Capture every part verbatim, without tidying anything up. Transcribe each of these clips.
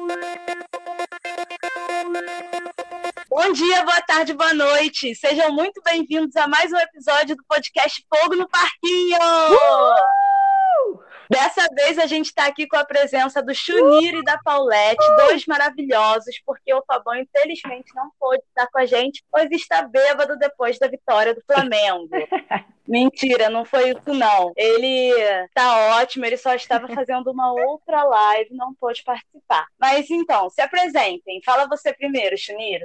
Bom dia, boa tarde, boa noite. Sejam muito bem-vindos a mais um episódio do podcast Fogo no Parquinho. Uhul! Dessa vez a gente está aqui com a presença do Chuniro e da Paulette, dois maravilhosos, porque o Fabão infelizmente não pôde estar com a gente, pois está bêbado depois da vitória do Flamengo. Mentira, não foi isso não. Ele tá ótimo, ele só estava fazendo uma outra live, não pôde participar. Mas então, se apresentem. Fala você primeiro, Chuniro.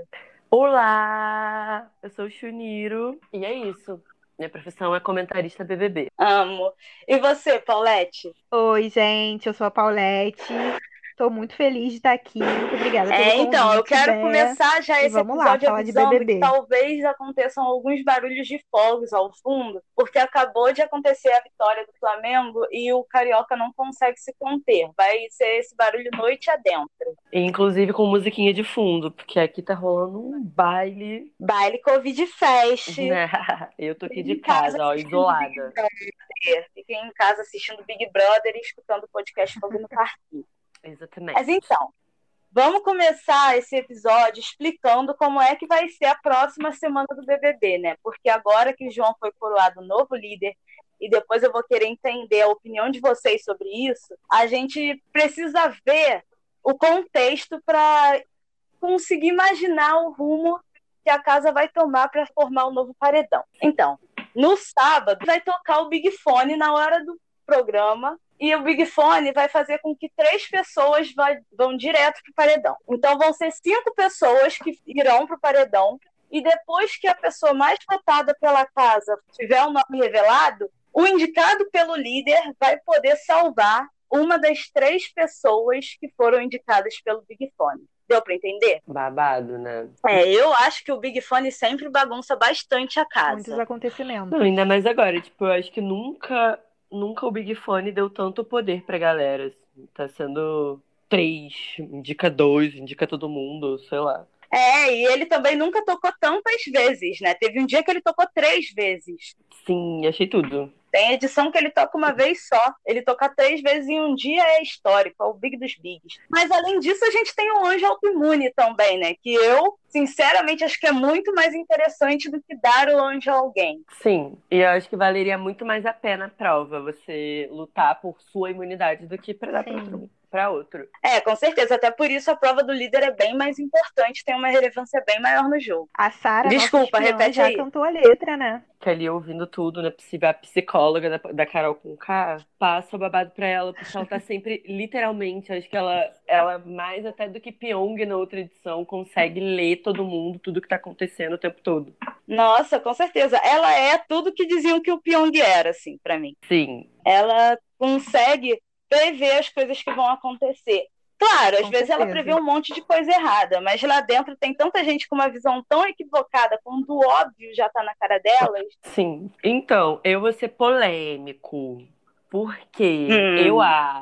Olá, eu sou o Chuniro e é isso. Minha profissão é comentarista B B B. Amo. E você, Paulette? Oi, gente, eu sou a Paulette. Tô muito feliz de estar aqui. Muito obrigada pelo É, convite, então, eu quero Bé. começar já E esse vamos lá, episódio falar de avisando B B B. que talvez aconteçam alguns barulhos de fogos ao fundo, porque acabou de acontecer a vitória do Flamengo e o Carioca não consegue se conter. Vai ser esse barulho noite adentro. Inclusive com musiquinha de fundo, porque aqui tá rolando um baile. Baile Covid Fest. Eu tô aqui de Em casa, casa, ó, assistindo isolada. Big Brother. Fiquem em casa assistindo Big Brother e escutando o podcast Fogo no Parquinho. Exatamente. Mas então, vamos começar esse episódio explicando como é que vai ser a próxima semana do B B B, né? Porque agora que o João foi coroado novo líder, e depois eu vou querer entender a opinião de vocês sobre isso, a gente precisa ver o contexto para conseguir imaginar o rumo que a casa vai tomar para formar o novo paredão. Então, no sábado, vai tocar o Big Fone na hora do programa, e o Big Fone vai fazer com que três pessoas vai, vão direto para o paredão. Então vão ser cinco pessoas que irão para o paredão, e depois que a pessoa mais votada pela casa tiver o nome revelado, o indicado pelo líder vai poder salvar uma das três pessoas que foram indicadas pelo Big Fone. Deu para entender? Babado, né? É, eu acho que o Big Fone sempre bagunça bastante a casa. Muitos acontecimentos. Não, ainda mais agora. Tipo, eu acho que nunca, nunca o Big Fone deu tanto poder pra galera. Assim. Tá sendo três, indica dois, indica todo mundo, sei lá. É, e ele também nunca tocou tantas vezes, né? Teve um dia que ele tocou três vezes. Sim, achei tudo. Tem edição que ele toca uma vez só. Ele toca três vezes em um dia é histórico, é o Big dos Bigs. Mas além disso, a gente tem o Anjo Autoimune também, né? Que eu, sinceramente, acho que é muito mais interessante do que dar o anjo a alguém. Sim, e eu acho que valeria muito mais a pena a prova você lutar por sua imunidade do que pra dar pra outro, pra outro. É, com certeza. Até por isso a prova do líder é bem mais importante, tem uma relevância bem maior no jogo. A Sara, Desculpa, nossa espiã, repete já aí. cantou a letra, né? Que ali ouvindo tudo, né? Possível, a psicóloga da, da Carol Conká passa o babado pra ela, porque ela tá sempre, literalmente, acho que ela, ela mais até do que Pyong na outra edição, consegue ler todo mundo, tudo que tá acontecendo o tempo todo. Nossa, com certeza. Ela é tudo que diziam que o Pyong era, assim, pra mim. Sim. Ela consegue prever as coisas que vão acontecer. Claro, às Com vezes ela certeza. prevê um monte de coisa errada, mas lá dentro tem tanta gente com uma visão tão equivocada quando o óbvio já tá na cara delas. Sim. Então, eu vou ser polêmico. Porque Hum. eu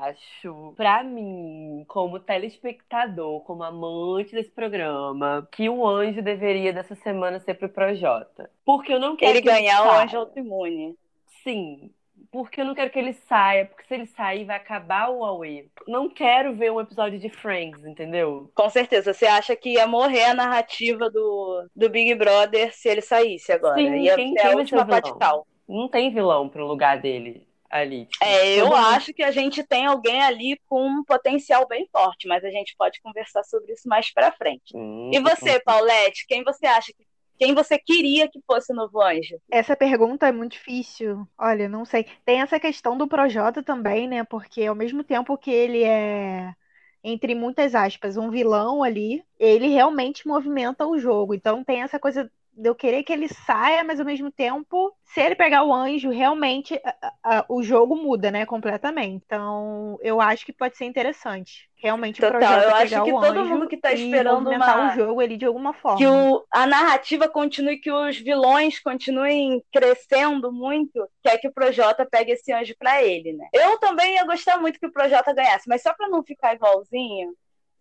acho, pra mim, como telespectador, como amante desse programa, que o anjo deveria dessa semana ser pro Projota. Porque eu não quero Ele que ele ganhar o saia. Anjo Autoimune. Sim, porque eu não quero que ele saia, porque se ele sair vai acabar o Huawei. Não quero ver um episódio de Friends, entendeu? Com certeza. Você acha que ia morrer a narrativa do, do Big Brother se ele saísse agora? Sim, Ia quem, ser quem a vai ser última o vilão? pá-de-cal. Não tem vilão pro lugar dele ali. Tipo, É, eu todo mundo- acho que a gente tem alguém ali com um potencial bem forte, mas a gente pode conversar sobre isso mais pra frente. Hum, E você, Paulette, quem você acha que quem você queria que fosse o novo anjo? Essa pergunta é muito difícil. Olha, não sei. Tem essa questão do Projota também, né? Porque ao mesmo tempo que ele é, entre muitas aspas, um vilão ali, ele realmente movimenta o jogo. Então tem essa coisa de eu querer que ele saia, mas ao mesmo tempo, se ele pegar o anjo, realmente a- a- a- o jogo muda, né? Completamente. Então eu acho que pode ser interessante. Realmente o Total, Projota eu acho pegar que o todo anjo mundo que tá e esperando movimentar uma- o jogo ali de alguma forma. que o, a narrativa continue, que os vilões continuem crescendo muito, quer que o Projota pegue esse anjo pra ele, né? Eu também ia gostar muito que o Projota ganhasse, mas só pra não ficar igualzinho,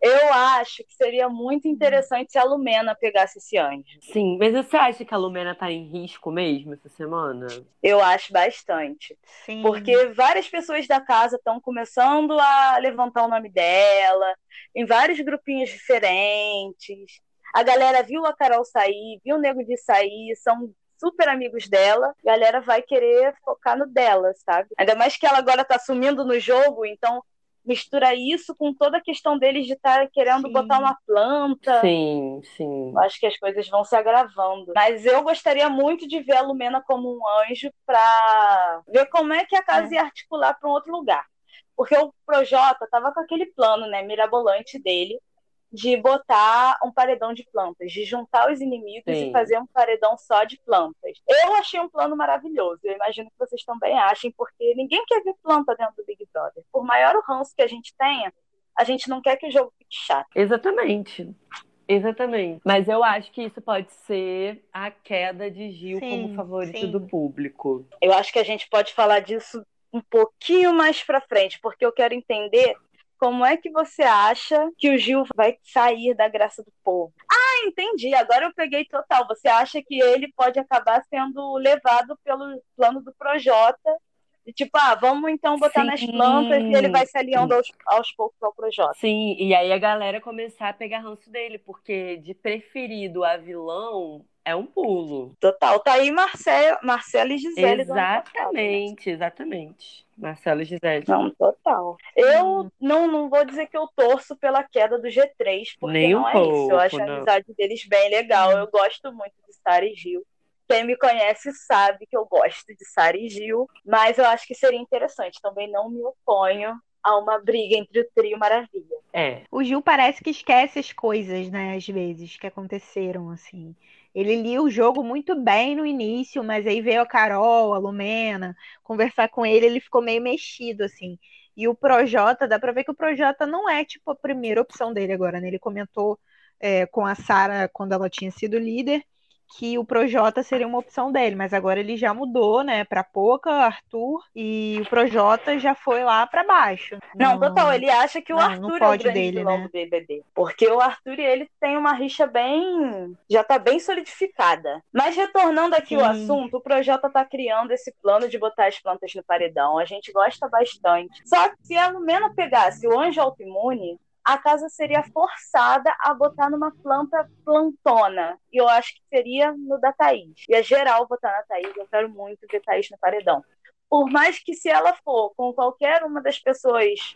Eu acho que seria muito interessante se a Lumena pegasse esse anjo. Sim, mas você acha que a Lumena tá em risco mesmo essa semana? Eu acho bastante. Sim. Porque várias pessoas da casa estão começando a levantar o nome dela, em vários grupinhos diferentes. A galera viu a Carol sair, viu o Nego de sair, são super amigos dela. A galera vai querer focar no dela, sabe? Ainda mais que ela agora tá sumindo no jogo, então mistura isso com toda a questão deles de estar querendo Sim. botar uma planta. Sim, sim. Eu acho que as coisas vão se agravando. Mas eu gostaria muito de ver a Lumena como um anjo para ver como é que a casa É. ia articular para um outro lugar. Porque o Projota estava com aquele plano, né, mirabolante dele, de botar um paredão de plantas, de juntar os inimigos Sim. e fazer um paredão só de plantas. Eu achei um plano maravilhoso. Eu imagino que vocês também achem, porque ninguém quer ver planta dentro do Big Brother. Por maior o ranço que a gente tenha, a gente não quer que o jogo fique chato. Exatamente. Exatamente. Mas eu acho que isso pode ser a queda de Gil Sim, como favorito sim. do público. Eu acho que a gente pode falar disso um pouquinho mais pra frente, porque eu quero entender como é que você acha que o Gil vai sair da graça do povo. Ah, entendi. Agora eu peguei total. Você acha que ele pode acabar sendo levado pelo plano do Projota? E tipo, ah, vamos então botar Sim. nas plantas e ele vai se aliando aos, aos poucos ao Projota. Sim, e aí a galera começar a pegar ranço dele, porque de preferido a vilão é um pulo. Total. Tá aí Marcela, Marcela e Gisele do ano passado, né? Exatamente, exatamente. Marcelo e Gisele. Não, total. Eu não, não vou dizer que eu torço pela queda do G três, porque Nem não um é isso. Eu acho pouco, a não. amizade deles bem legal. Eu gosto muito de Sara e Gil. Quem me conhece sabe que eu gosto de Sara e Gil, mas eu acho que seria interessante. Também não me oponho a uma briga entre o trio Maravilha. É. O Gil parece que esquece as coisas, né, às vezes, que aconteceram, assim. Ele lia o jogo muito bem no início, mas aí veio a Carol, a Lumena, conversar com ele, ele ficou meio mexido, assim. E o Projota, dá pra ver que o Projota não é, tipo, a primeira opção dele agora, né? Ele comentou é, com a Sara, quando ela tinha sido líder, que o Projota seria uma opção dele, mas agora ele já mudou, né, pra Poca, Arthur, e o Projota já foi lá pra baixo. Não, No- total, ele acha que o não, Arthur no é o pódio grande dele, vilão né? do B B B. Porque o Arthur e ele têm uma rixa bem... já tá bem solidificada. Mas retornando aqui ao Sim. assunto, o Projota tá criando esse plano de botar as plantas no paredão. A gente gosta bastante. Só que se a Lumena pegasse o anjo autoimune, a casa seria forçada a botar numa planta plantona. E eu acho que seria no da Thaís. Ia geral votar na Thaís. Eu quero muito ver Thaís no paredão. Por mais que se ela for com qualquer uma das pessoas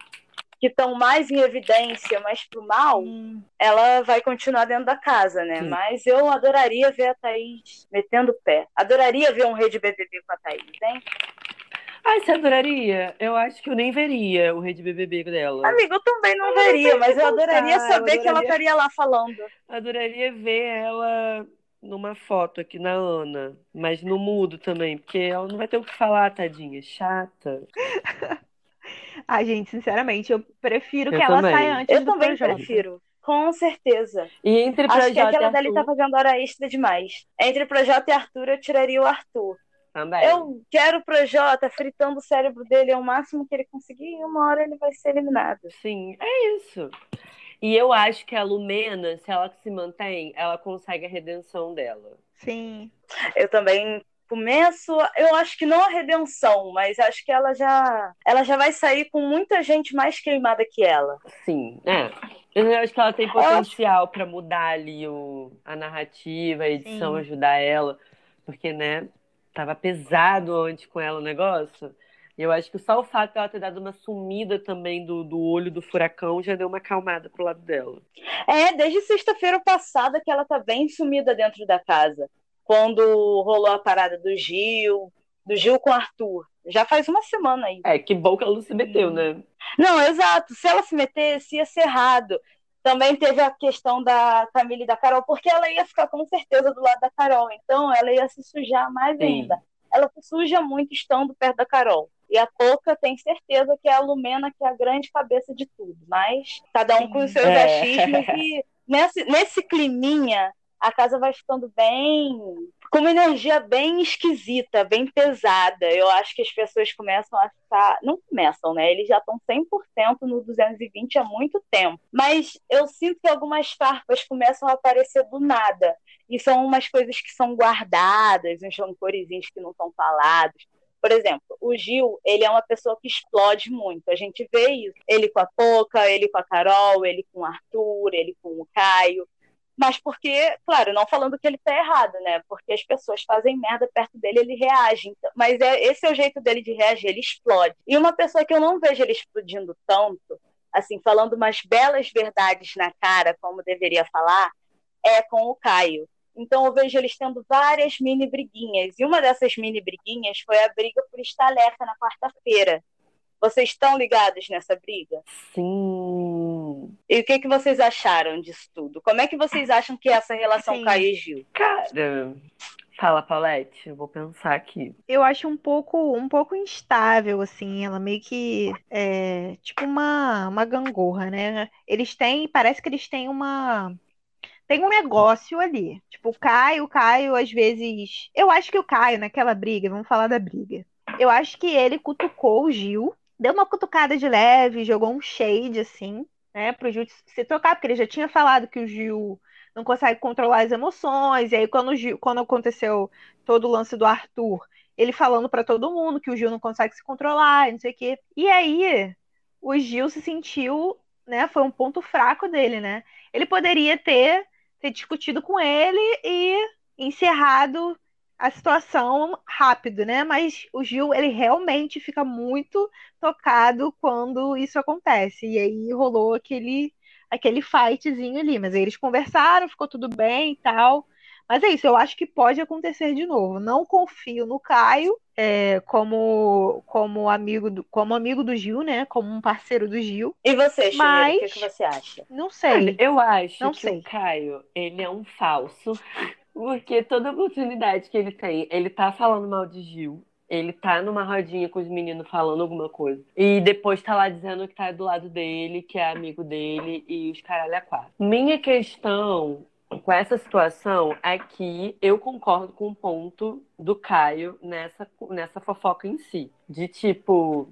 que estão mais em evidência, mais pro mal, Hum. ela vai continuar dentro da casa, né? Sim. Mas eu adoraria ver a Thaís metendo o pé. Adoraria ver um rei de B B B com a Thaís, hein? Ai, você adoraria? Eu acho que eu nem veria o Rede B B B dela. Amigo, eu também não veria, mas eu adoraria contar, eu saber que ela adoraria- estaria lá falando. Adoraria ver ela numa foto aqui na Ana, mas no mudo também, porque ela não vai ter o que falar, tadinha, chata. Ai, gente, sinceramente, eu prefiro Eu que ela também. saia antes Eu do também Projota. prefiro, com certeza. E entre Acho que Projota aquela e dali tá Arthur fazendo hora extra demais. Entre Projota e Arthur, eu tiraria o Arthur. também. Eu quero o Projota fritando o cérebro dele ao máximo que ele conseguir e uma hora ele vai ser eliminado. Sim, é isso. E eu acho que a Lumena, se ela se mantém, ela consegue a redenção dela. Sim. Eu também começo, eu acho que não a redenção, mas acho que ela já, ela já vai sair com muita gente mais queimada que ela. Sim, é. Eu acho que ela tem acho- potencial pra mudar ali o, a narrativa, a edição, Sim. ajudar ela. Porque, né, tava pesado antes com ela o negócio. E eu acho que só o fato dela ter dado uma sumida também do, do olho do furacão já deu uma acalmada pro lado dela. É, desde sexta-feira passada que ela tá bem sumida dentro da casa. Quando rolou a parada do Gil, do Gil com o Arthur. Já faz uma semana aí. É, que bom que ela não se meteu, né? Não, exato. Se ela se metesse, ia ser errado. Também teve a questão da Camila e da Carol, porque ela ia ficar com certeza do lado da Carol. Então ela ia se sujar mais Sim. ainda. Ela se suja muito estando perto da Carol. E a Poca tem certeza que é a Lumena que é a grande cabeça de tudo. Mas cada um com os seus É. achismos. E nesse, nesse climinha, a casa vai ficando bem com uma energia bem esquisita, bem pesada. Eu acho que as pessoas começam a ficar... Não começam, né? Eles já estão cem por cento no duzentos e vinte há muito tempo. Mas eu sinto que algumas farpas começam a aparecer do nada. E são umas coisas que são guardadas, uns rancorzinhos que não são falados. Por exemplo, o Gil, ele é uma pessoa que explode muito. A gente vê isso. Ele com a Poca, ele com a Carol, ele com o Arthur, ele com o Caio. Mas porque, claro, não falando que ele tá errado, né? Porque as pessoas fazem merda perto dele, ele reage. Então, mas é, esse é o jeito dele de reagir, ele explode. E uma pessoa que eu não vejo ele explodindo tanto, assim, falando umas belas verdades na cara, como deveria falar, é com o Caio. Então eu vejo eles tendo várias mini briguinhas. E uma dessas mini briguinhas foi a briga por estaleca na quarta-feira. Vocês estão ligados nessa briga? Sim. E o que, que vocês acharam disso tudo? Como é que vocês acham que é essa relação Sim. Caio e Gil? Cara, fala, Paulette, eu vou pensar aqui. Eu acho um pouco, um pouco instável, assim, ela meio que é tipo uma, uma gangorra, né? Eles têm, parece que eles têm uma, tem um negócio ali. Tipo, o Caio, o Caio, às vezes. Eu acho que o Caio, naquela briga, vamos falar da briga. Eu acho que ele cutucou o Gil, deu uma cutucada de leve, jogou um shade, assim, né, pro Gil se tocar, porque ele já tinha falado que o Gil não consegue controlar as emoções. E aí, quando, o Gil, quando aconteceu todo o lance do Arthur, ele falando pra todo mundo que o Gil não consegue se controlar, e não sei o quê. E aí, o Gil se sentiu, né, foi um ponto fraco dele, né? Ele poderia ter ter discutido com ele e encerrado a situação rápido, né? Mas o Gil, ele realmente fica muito tocado quando isso acontece. E aí rolou aquele, aquele fightzinho ali. Mas aí eles conversaram, ficou tudo bem e tal. Mas é isso, eu acho que pode acontecer de novo. Não confio no Caio é, como, como, amigo do, como amigo do Gil, né? Como um parceiro do Gil. E você, Chumeiro, o que, que Mas você acha? não Olha, sei. eu acho Não que o sei. Caio, ele é um falso, porque toda oportunidade que ele tem, ele tá falando mal de Gil, ele tá numa rodinha com os meninos falando alguma coisa, e depois tá lá dizendo que tá do lado dele, que é amigo dele, e os caralho a quatro. Minha questão com essa situação é que eu concordo com o ponto do Caio nessa, nessa fofoca em si, de tipo...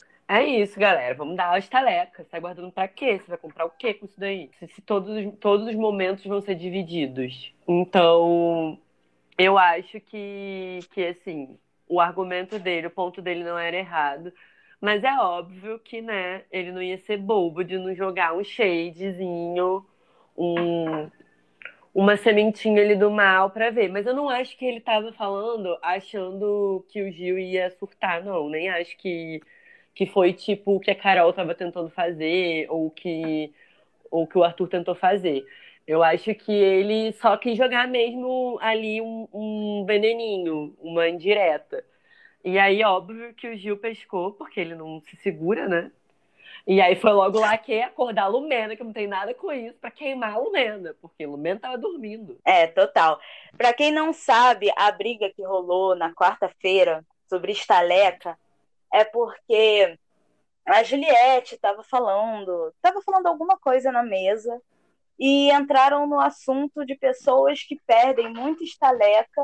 É isso, galera. Vamos dar a estaleca. Você tá guardando pra quê? Você vai comprar o quê com isso daí? Se, se todos, todos os momentos vão ser divididos. Então, eu acho que, que, assim, o argumento dele, o ponto dele não era errado. Mas é óbvio que, né, ele não ia ser bobo de não jogar um shadezinho, um, uma sementinha ali do mal pra ver. Mas eu não acho que ele tava falando achando que o Gil ia surtar, não. Nem acho que que foi tipo o que a Carol estava tentando fazer, ou que, ou que o Arthur tentou fazer. Eu acho que ele só quis jogar mesmo ali um, um veneninho, uma indireta. E aí, óbvio que o Gil pescou, porque ele não se segura, né? E aí foi logo lá que acordar a Lumena, que não tem nada com isso, pra queimar a Lumena, porque a Lumena tava dormindo. É, total. Pra quem não sabe, a briga que rolou na quarta-feira sobre estaleca é porque a Juliette estava falando, estava falando alguma coisa na mesa e entraram no assunto de pessoas que perdem muita estaleca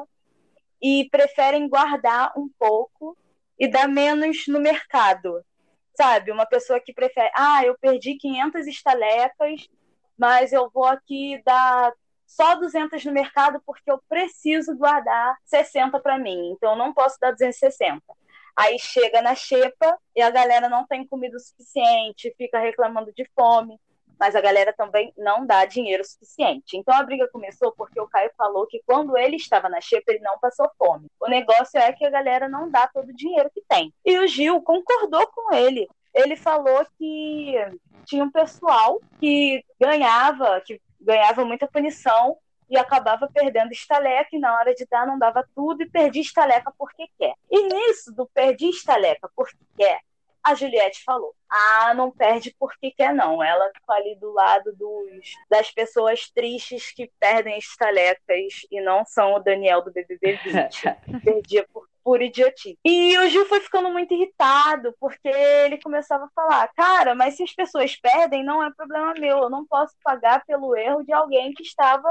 e preferem guardar um pouco e dar menos no mercado. Sabe? Uma pessoa que prefere, ah, eu perdi quinhentas estalecas, mas eu vou aqui dar só duzentas no mercado porque eu preciso guardar sessenta para mim, então eu não posso dar duzentas e sessenta. Aí chega na xepa e a galera não tem comida o suficiente, fica reclamando de fome, mas a galera também não dá dinheiro suficiente. Então a briga começou porque o Caio falou que quando ele estava na xepa ele não passou fome. O negócio é que a galera não dá todo o dinheiro que tem. E o Gil concordou com ele. Ele falou que tinha um pessoal que ganhava, que ganhava muita punição e acabava perdendo estaleca, e na hora de dar não dava tudo e perdia estaleca porque quer. E nisso do perdi estaleca porque quer, a Juliette falou, ah, não perde porque quer não. Ela ficou ali do lado dos, das pessoas tristes que perdem estalecas e não são o Daniel do B B B vinte. Perdia por por idiotice. E o Gil foi ficando muito irritado, porque ele começava a falar, cara, mas se as pessoas perdem, não é problema meu, eu não posso pagar pelo erro de alguém que estava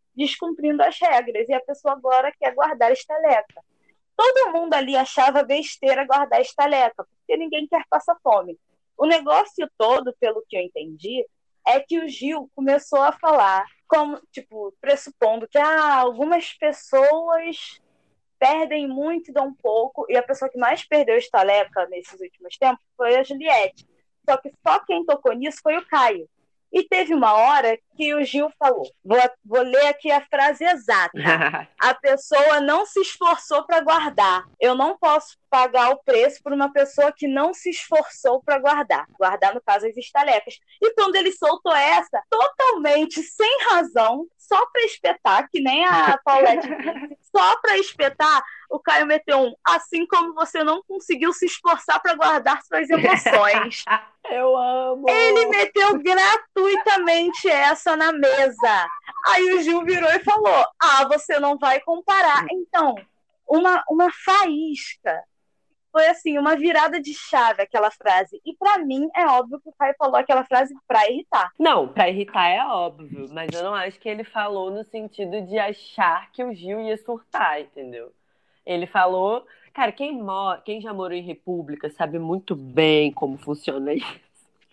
descumprindo as regras, e a pessoa agora quer guardar a estaleca. Todo mundo ali achava besteira guardar a estaleca, porque ninguém quer passar fome. O negócio todo, pelo que eu entendi, é que o Gil começou a falar, como, tipo, pressupondo que ah, algumas pessoas perdem muito e dão pouco, e a pessoa que mais perdeu estaleca nesses últimos tempos foi a Juliette. Só que só quem tocou nisso foi o Caio. E teve uma hora que o Gil falou, vou, vou ler aqui a frase exata, a pessoa não se esforçou para guardar. Eu não posso pagar o preço por uma pessoa que não se esforçou para guardar. Guardar, no caso, as estalecas. E quando ele soltou essa, totalmente sem razão, só para espetar, que nem a Paulette disse, só para espetar, o Caio meteu um, assim como você não conseguiu se esforçar para guardar suas emoções. Eu amo! Ele meteu gratuitamente essa na mesa. Aí o Gil virou e falou, ah, você não vai comparar. Então, uma, uma faísca. Foi assim, uma virada de chave aquela frase. E pra mim, é óbvio que o Caio falou aquela frase pra irritar. Não, pra irritar é óbvio, mas eu não acho que ele falou no sentido de achar que o Gil ia surtar, entendeu? Ele falou... Cara, quem, mora, quem já morou em república sabe muito bem como funciona isso.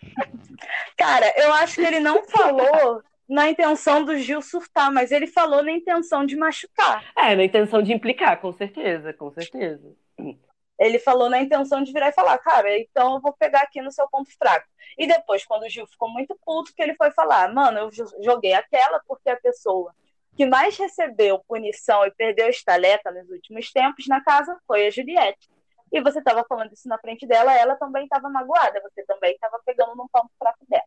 Cara, eu acho que ele não falou na intenção do Gil surtar, mas ele falou na intenção de machucar. É, na intenção de implicar, com certeza, com certeza. Ele falou na intenção de virar e falar, cara, então eu vou pegar aqui no seu ponto fraco. E depois, quando o Gil ficou muito puto, que ele foi falar, mano, eu joguei aquela porque a pessoa que mais recebeu punição e perdeu a estaleca nos últimos tempos na casa foi a Juliette. E você estava falando isso na frente dela, ela também estava magoada, você também estava pegando num ponto fraco dela.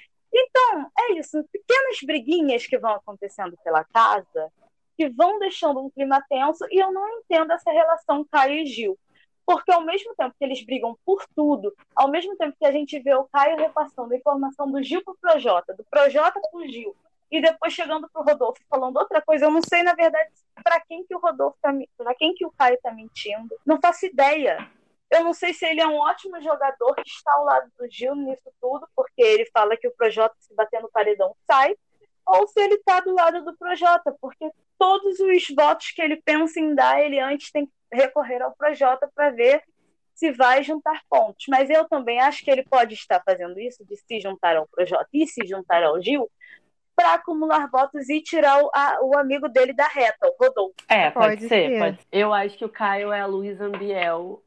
Então, é isso, pequenas briguinhas que vão acontecendo pela casa, que vão deixando um clima tenso, e eu não entendo essa relação Caio e Gil. Porque ao mesmo tempo que eles brigam por tudo, ao mesmo tempo que a gente vê o Caio repassando a informação do Gil pro Projota, do Projota pro Gil, e depois chegando pro Rodolfo falando outra coisa, eu não sei, na verdade, para quem que o Rodolfo tá, para quem que o Caio tá mentindo. Não faço ideia. Eu não sei se ele é um ótimo jogador que está ao lado do Gil nisso tudo, porque ele fala que o Projota, se bater no paredão, sai, ou se ele tá do lado do Projota, porque todos os votos que ele pensa em dar, ele antes tem que recorrer ao Projota para ver se vai juntar pontos. Mas eu também acho que ele pode estar fazendo isso, de se juntar ao Projota e se juntar ao Gil, para acumular votos e tirar o, a, o amigo dele da reta, o Rodolfo. É, pode, Pode ser, ser. pode ser. Eu acho que o Caio é a Luísa Ambiel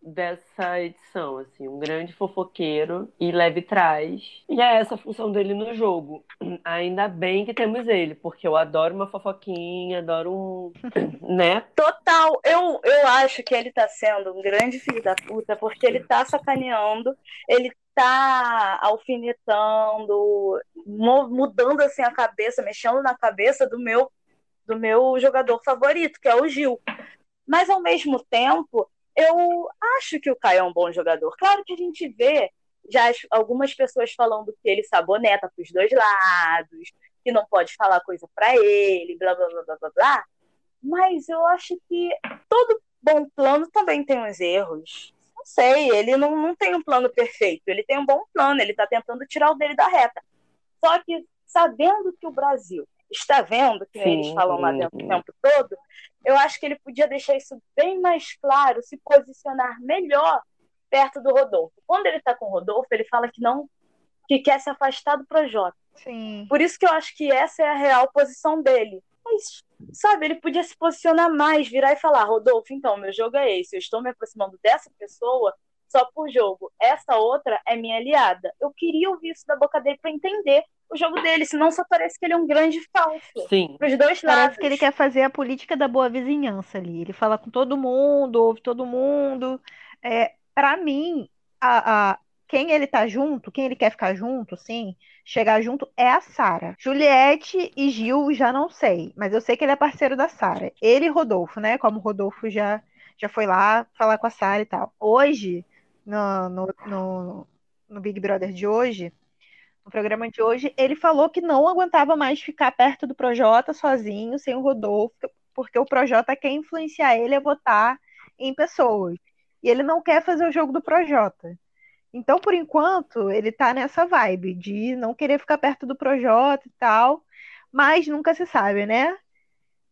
dessa edição, assim, um grande fofoqueiro e leve trás. E é essa a função dele no jogo. Ainda bem que temos ele, porque eu adoro uma fofoquinha, adoro um... né? Total, eu, eu acho que ele tá sendo um grande filho da puta, porque ele tá sacaneando, ele tá alfinetando, mo- mudando assim a cabeça, mexendo na cabeça do meu, do meu jogador favorito, que é o Gil. Mas ao mesmo tempo, eu acho que o Caio é um bom jogador. Claro que a gente vê já as- algumas pessoas falando que ele saboneta pros dois lados, que não pode falar coisa pra ele, blá blá blá blá blá blá. Mas eu acho que todo bom plano também tem uns erros. Não sei, ele não, não tem um plano perfeito. Ele tem um bom plano, ele está tentando tirar o dele da reta. Só que, sabendo que o Brasil está vendo, que nem eles Sim. falam lá dentro o tempo todo, eu acho que ele podia deixar isso bem mais claro, se posicionar melhor perto do Rodolfo. Quando ele está com o Rodolfo, ele fala que não, que quer se afastar do Projota. Sim. Por isso que eu acho que essa é a real posição dele. Mas, sabe, ele podia se posicionar mais, virar e falar, Rodolfo, então, meu jogo é esse, eu estou me aproximando dessa pessoa só por jogo. Essa outra é minha aliada. Eu queria ouvir isso da boca dele para entender o jogo dele, senão só parece que ele é um grande falso. Sim. Para os dois lados. Parece que ele quer fazer a política da boa vizinhança ali. Ele fala com todo mundo, ouve todo mundo. É, para mim, a, a- quem ele tá junto, quem ele quer ficar junto, sim, chegar junto é a Sara. Juliette e Gil já não sei, mas eu sei que ele é parceiro da Sara. Ele e Rodolfo, né? Como o Rodolfo já, já foi lá falar com a Sara e tal. Hoje, no, no, no, no Big Brother de hoje, no programa de hoje, ele falou que não aguentava mais ficar perto do Projota sozinho, sem o Rodolfo, porque o Projota quer influenciar ele a votar em pessoas. E ele não quer fazer o jogo do Projota. Então, por enquanto, ele tá nessa vibe de não querer ficar perto do Projota e tal, mas nunca se sabe, né?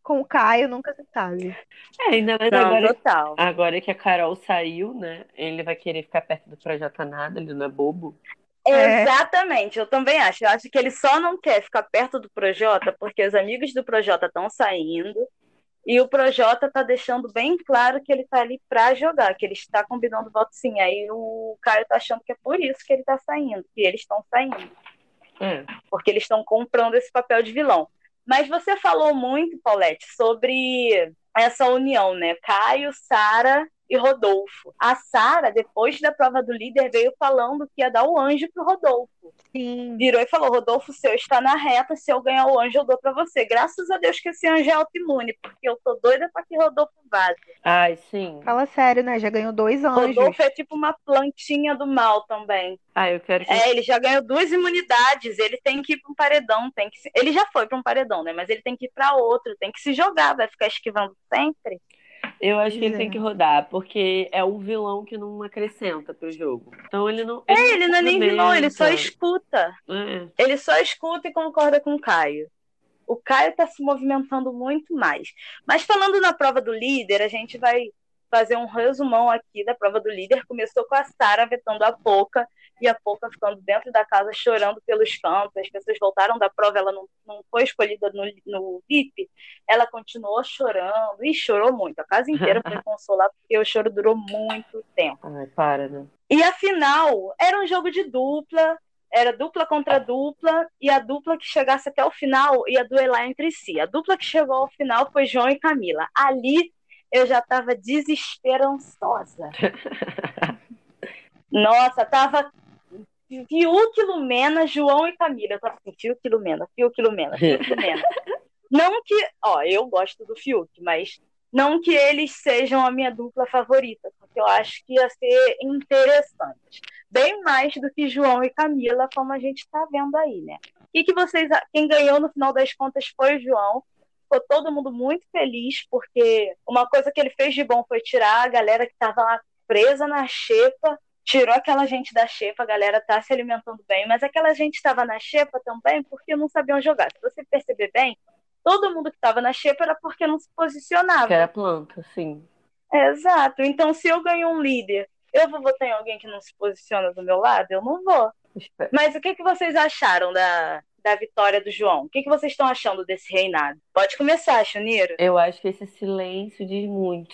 Com o Caio, nunca se sabe. É, ainda mais Não, agora, total. agora que a Carol saiu, né? Ele vai querer ficar perto do Projota Nada, ele não é bobo. É. Exatamente, eu também acho. Eu acho que ele só não quer ficar perto do Projota porque os amigos do Projota estão saindo e o Projota tá deixando bem claro que ele tá ali pra jogar, que ele está combinando voto sim. Aí o Caio tá achando que é por isso que ele tá saindo, que eles estão saindo, É. porque eles estão comprando esse papel de vilão. Mas você falou muito, Paulette, sobre essa união, né? Caio, Sara e Rodolfo. A Sara, depois da prova do líder, veio falando que ia dar o anjo pro Rodolfo. Sim. Virou e falou: Rodolfo, seu está na reta, se eu ganhar o anjo, eu dou pra você. Graças a Deus que esse anjo é autoimune, porque eu tô doida pra que Rodolfo vaze. Ai, sim. Fala sério, né? Já ganhou dois anjos. Rodolfo é tipo uma plantinha do mal também. Ah, eu quero que. É, ele já ganhou duas imunidades, ele tem que ir pra um paredão, tem que se... ele já foi pra um paredão, né? Mas ele tem que ir pra outro, tem que se jogar, vai ficar esquivando sempre. Eu acho que Pois ele tem é. que rodar, porque é um vilão que não acrescenta pro jogo. Então ele não. É, Ele ele não é nem vilão, ele só movimenta. escuta. É. Ele só escuta e concorda com o Caio. O Caio está se movimentando muito mais. Mas falando na prova do líder, a gente vai fazer um resumão aqui da prova do líder. Começou com a Sara vetando a Poca, e a Poca ficando dentro da casa chorando pelos cantos. As pessoas voltaram da prova, ela não, não foi escolhida no, no V I P. Ela continuou chorando, e chorou muito. A casa inteira foi consolar, porque o choro durou muito tempo. Ai, para, né? E a final era um jogo de dupla, era dupla contra dupla, e a dupla que chegasse até o final ia duelar entre si. A dupla que chegou ao final foi João e Camila. Ali eu já estava desesperançosa. Nossa, tava Fiuk, Lumena, João e Camila. Eu tava assim, Fiuk, Lumena, Fiuk, Lumena, Fiuk, Lumena. Não que, ó, eu gosto do Fiuk, mas não que eles sejam a minha dupla favorita, porque eu acho que ia ser interessante. Bem mais do que João e Camila, como a gente está vendo aí, né? E que vocês, quem ganhou no final das contas foi o João. Ficou todo mundo muito feliz, porque uma coisa que ele fez de bom foi tirar a galera que estava lá presa na xepa, tirou aquela gente da xepa, a galera tá se alimentando bem, mas aquela gente estava na xepa também porque não sabiam jogar. Se você perceber bem, todo mundo que estava na xepa era porque não se posicionava. Que era planta, sim. É, exato. Então, se eu ganho um líder, eu vou votar em alguém que não se posiciona do meu lado? Eu não vou. Espera. Mas o que, que vocês acharam da, da vitória do João? O que, que vocês estão achando desse reinado? Pode começar, Chuniro. Eu acho que esse silêncio diz muito.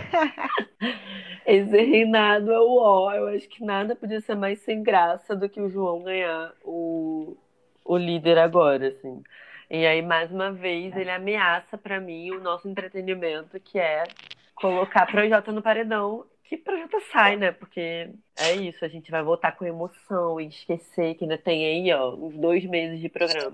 Esse reinado é o ó. Eu acho que nada podia ser mais sem graça do que o João ganhar o, o líder agora, assim. E aí, mais uma vez, ele ameaça pra mim o nosso entretenimento, que é colocar Projota no paredão, que Projota sai, né? Porque é isso, a gente vai voltar com emoção e esquecer que ainda tem aí, ó, uns dois meses de programa.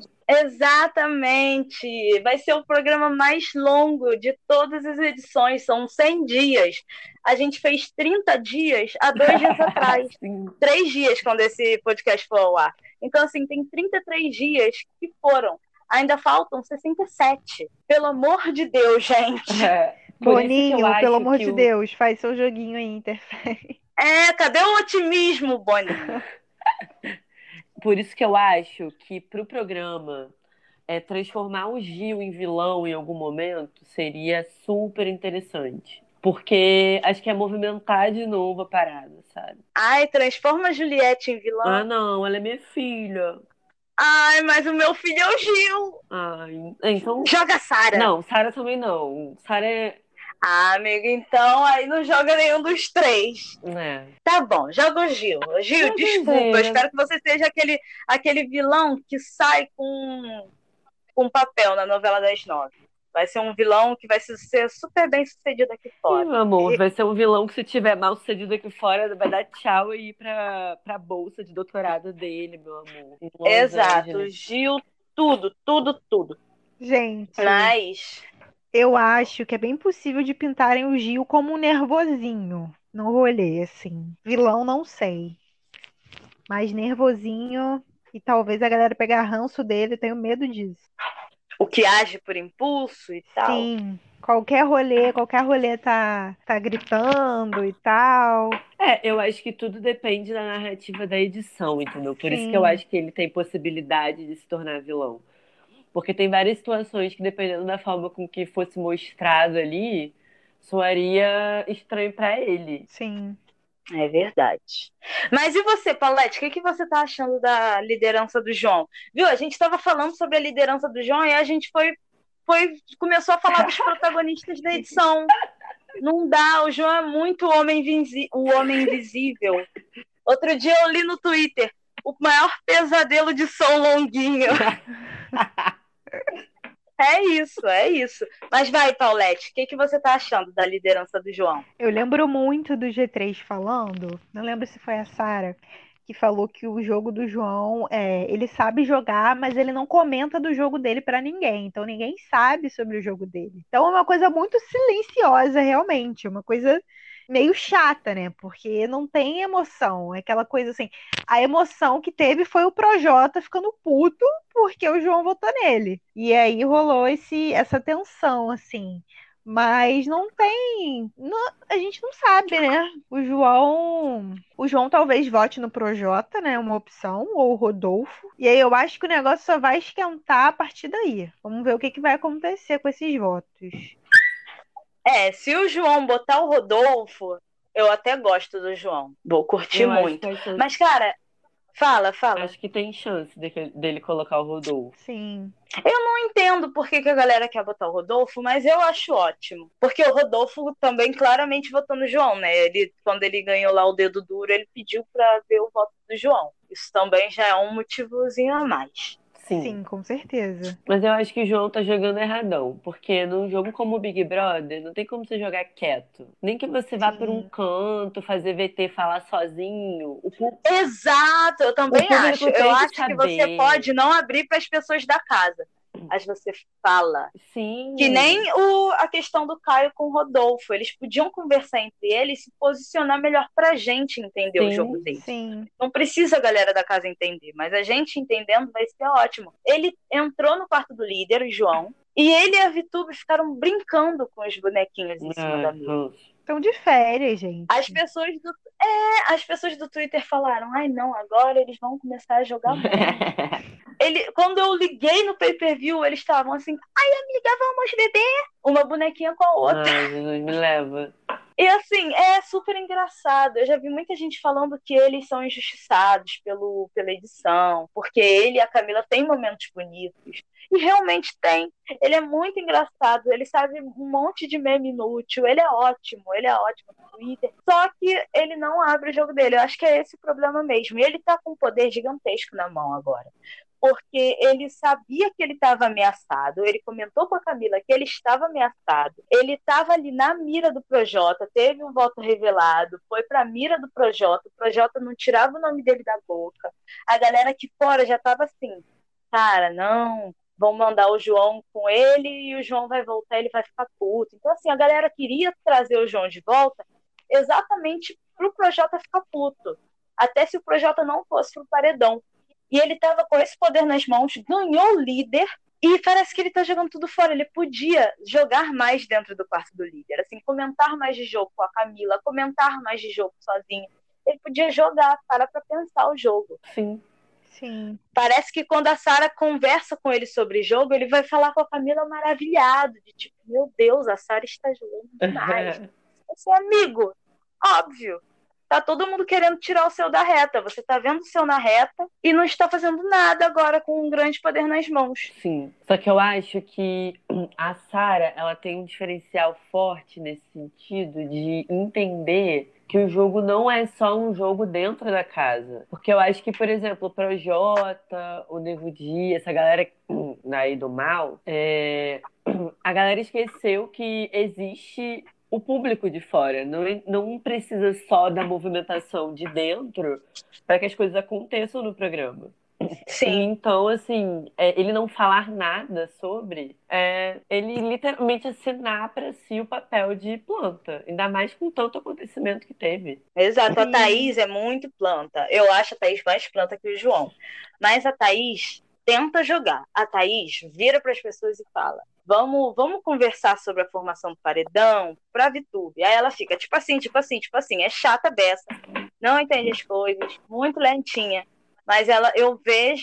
Exatamente! Vai ser o programa mais longo de todas as edições, são cem dias. A gente fez trinta dias há dois dias atrás. Três dias quando esse podcast foi ao ar. Então, assim, tem trinta e três dias que foram. Ainda faltam sessenta e sete. Pelo amor de Deus, gente. É, Boninho, pelo amor de o... Deus, faz seu joguinho aí, interfere. É, cadê o otimismo, Boninho? Por isso que eu acho que pro programa é, transformar o Gil em vilão em algum momento seria super interessante. Porque acho que é movimentar de novo a parada, sabe? Ai, transforma a Juliette em vilã. Ah, não, ela é minha filha. Ai, mas o meu filho é o Gil. Ai, então... Joga a Sara. Não, Sara também não. Sara é... Ah, amiga, então aí não joga nenhum dos três. É. Tá bom, joga o Gil. Gil, Joga desculpa, Gil. eu espero que você seja aquele, aquele vilão que sai com, com papel na novela das nove. Vai ser um vilão que vai ser super bem sucedido aqui fora. Ih, meu amor, vai ser um vilão que se tiver mal sucedido aqui fora vai dar tchau e ir pra, pra bolsa de doutorado dele, meu amor. Em Los Exato, Angeles. Gil, tudo, tudo, tudo. Gente, Mas eu acho que é bem possível de pintarem o Gil como um nervosinho no rolê, assim. Vilão, não sei. Mas nervosinho, e talvez a galera pegar ranço dele, eu tenho medo disso. o que age por impulso e tal. Sim, qualquer rolê, qualquer rolê tá, tá gritando e tal. É, eu acho que tudo depende da narrativa da edição, entendeu? Por isso que eu Sim. acho que ele tem possibilidade de se tornar vilão. Porque tem várias situações que, dependendo da forma com que fosse mostrado ali, soaria estranho pra ele. Sim. É verdade. Mas e você, Paulette, o que, que você tá achando da liderança do João? Viu? A gente estava falando sobre a liderança do João e a gente foi, foi começou a falar dos protagonistas da edição. Não dá, o João é muito homem invisível, o homem invisível. Outro dia eu li no Twitter, o maior pesadelo de São Longuinho. É isso, é isso. Mas vai, Paulette, o que, que você tá achando da liderança do João? Eu lembro muito do G três falando, não lembro se foi a Sara, que falou que o jogo do João, é, ele sabe jogar, mas ele não comenta do jogo dele pra ninguém. Então ninguém sabe sobre o jogo dele. Então é uma coisa muito silenciosa, realmente. Uma coisa meio chata, né? Porque não tem emoção. É aquela coisa assim. A emoção que teve foi o Projota ficando puto porque o João votou nele. E aí rolou esse, essa tensão, assim. Mas não tem. não- a gente não sabe, né? O João. O João talvez vote no Projota, né? Uma opção, ou o Rodolfo. E aí eu acho que o negócio só vai esquentar a partir daí. Vamos ver o que, que vai acontecer com esses votos. É, se o João botar o Rodolfo, eu até gosto do João. Vou curtir Eu acho que muito. faz chance. Mas, cara, fala, fala. Acho que tem chance de- dele colocar o Rodolfo. Sim. Eu não entendo por que, que a galera quer botar o Rodolfo, mas eu acho ótimo. Porque o Rodolfo também claramente votou no João, né? Ele, quando ele ganhou lá o dedo duro, ele pediu pra ver o voto do João. Isso também já é um motivozinho a mais. Sim. Sim, com certeza. Mas eu acho que o João tá jogando erradão. Porque num jogo como o Big Brother, não tem como você jogar quieto. Nem que você vá Sim. por um canto, fazer V T, falar sozinho. O pu- Exato, eu também O público acho. Eu tem que acho que você saber. pode não abrir para as pessoas da casa, mas você fala. Sim. Que nem o, a questão do Caio com o Rodolfo. Eles podiam conversar entre eles e se posicionar melhor pra gente entender o Sim. jogo deles. Sim. Não precisa a galera da casa entender, mas a gente entendendo vai ser ótimo. Ele entrou no quarto do líder, o João, e ele e a Vitube ficaram brincando com os bonequinhos em cima da mesa. Ah, Estão de férias, gente. As pessoas do é, as pessoas do Twitter falaram: "Ai, não, agora eles vão começar a jogar muito". Ele, quando eu liguei no pay-per-view, eles estavam assim: "Ai, amiga, vamos beber", uma bonequinha com a outra. Ai, Jesus, me leva. E assim, é super engraçado. Eu já vi muita gente falando que eles são injustiçados pelo, pela edição, porque ele e a Camila têm momentos bonitos. E realmente tem. Ele é muito engraçado, ele sabe um monte de meme inútil, ele é ótimo, ele é ótimo no Twitter. Só que ele não abre o jogo dele. Eu acho que é esse o problema mesmo. E ele tá com um poder gigantesco na mão agora. Porque ele sabia que ele estava ameaçado, ele comentou com a Camila que ele estava ameaçado, ele estava ali na mira do Projota, teve um voto revelado, foi para a mira do Projota, o Projota não tirava o nome dele da boca, a galera aqui fora já estava assim, cara, não, vão mandar o João com ele e o João vai voltar, ele vai ficar puto. Então assim, a galera queria trazer o João de volta exatamente para o Projota ficar puto, até se o Projota não fosse pro paredão. E ele estava com esse poder nas mãos, ganhou o líder e parece que ele está jogando tudo fora. Ele podia jogar mais dentro do quarto do líder, assim, comentar mais de jogo com a Camila, comentar mais de jogo sozinho. Ele podia jogar, para para pensar o jogo. Sim. Sim. Parece que quando a Sara conversa com ele sobre jogo, ele vai falar com a Camila maravilhado, de tipo, meu Deus, a Sara está jogando demais. Você é amigo, óbvio. Tá todo mundo querendo tirar o seu da reta. Você tá vendo o seu na reta e não está fazendo nada agora com um grande poder nas mãos. Sim. Só que eu acho que a Sara, ela tem um diferencial forte nesse sentido de entender que o jogo não é só um jogo dentro da casa. Porque eu acho que, por exemplo, o Projota, o Nego Di, essa galera aí do mal, é... a galera esqueceu que existe o público de fora. Não, não precisa só da movimentação de dentro para que as coisas aconteçam no programa. Sim. Então, assim, é, ele não falar nada sobre, é, ele literalmente assinar para si o papel de planta. Ainda mais com tanto acontecimento que teve. Exato. A Sim. Thaís é muito planta. Eu acho a Thaís mais planta que o João. Mas a Thaís tenta jogar. A Thaís vira para as pessoas e fala: Vamos, vamos conversar sobre a formação do paredão pra Vitube. Aí ela fica tipo assim, tipo assim, tipo assim. É chata beça. Não entende as coisas. Muito lentinha. Mas ela, eu vejo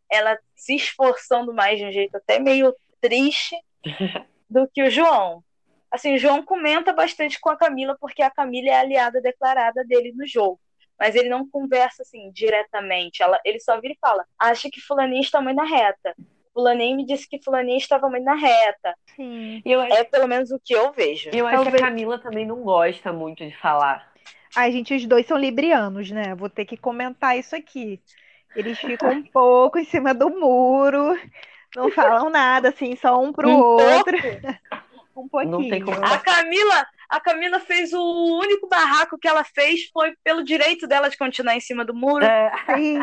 ela se esforçando mais de um jeito até meio triste do que o João. Assim, o João comenta bastante com a Camila, porque a Camila é a aliada declarada dele no jogo. Mas ele não conversa, assim, diretamente. Ela, ele só vira e fala, acha que fulaninha está muito na reta. Fulaninha me disse que fulaninha estava muito na reta. Sim. Eu acho, É pelo menos o que eu vejo. eu acho que a Talvez- Camila também não gosta muito de falar. Ai, gente, os dois são librianos, né? Vou ter que comentar isso aqui. Eles ficam um pouco em cima do muro, não falam nada, assim, só um pro Um outro. Um Não tem como pouquinho. A Camila, a Camila fez o único barraco que ela fez foi pelo direito dela de continuar em cima do muro. É, Sim.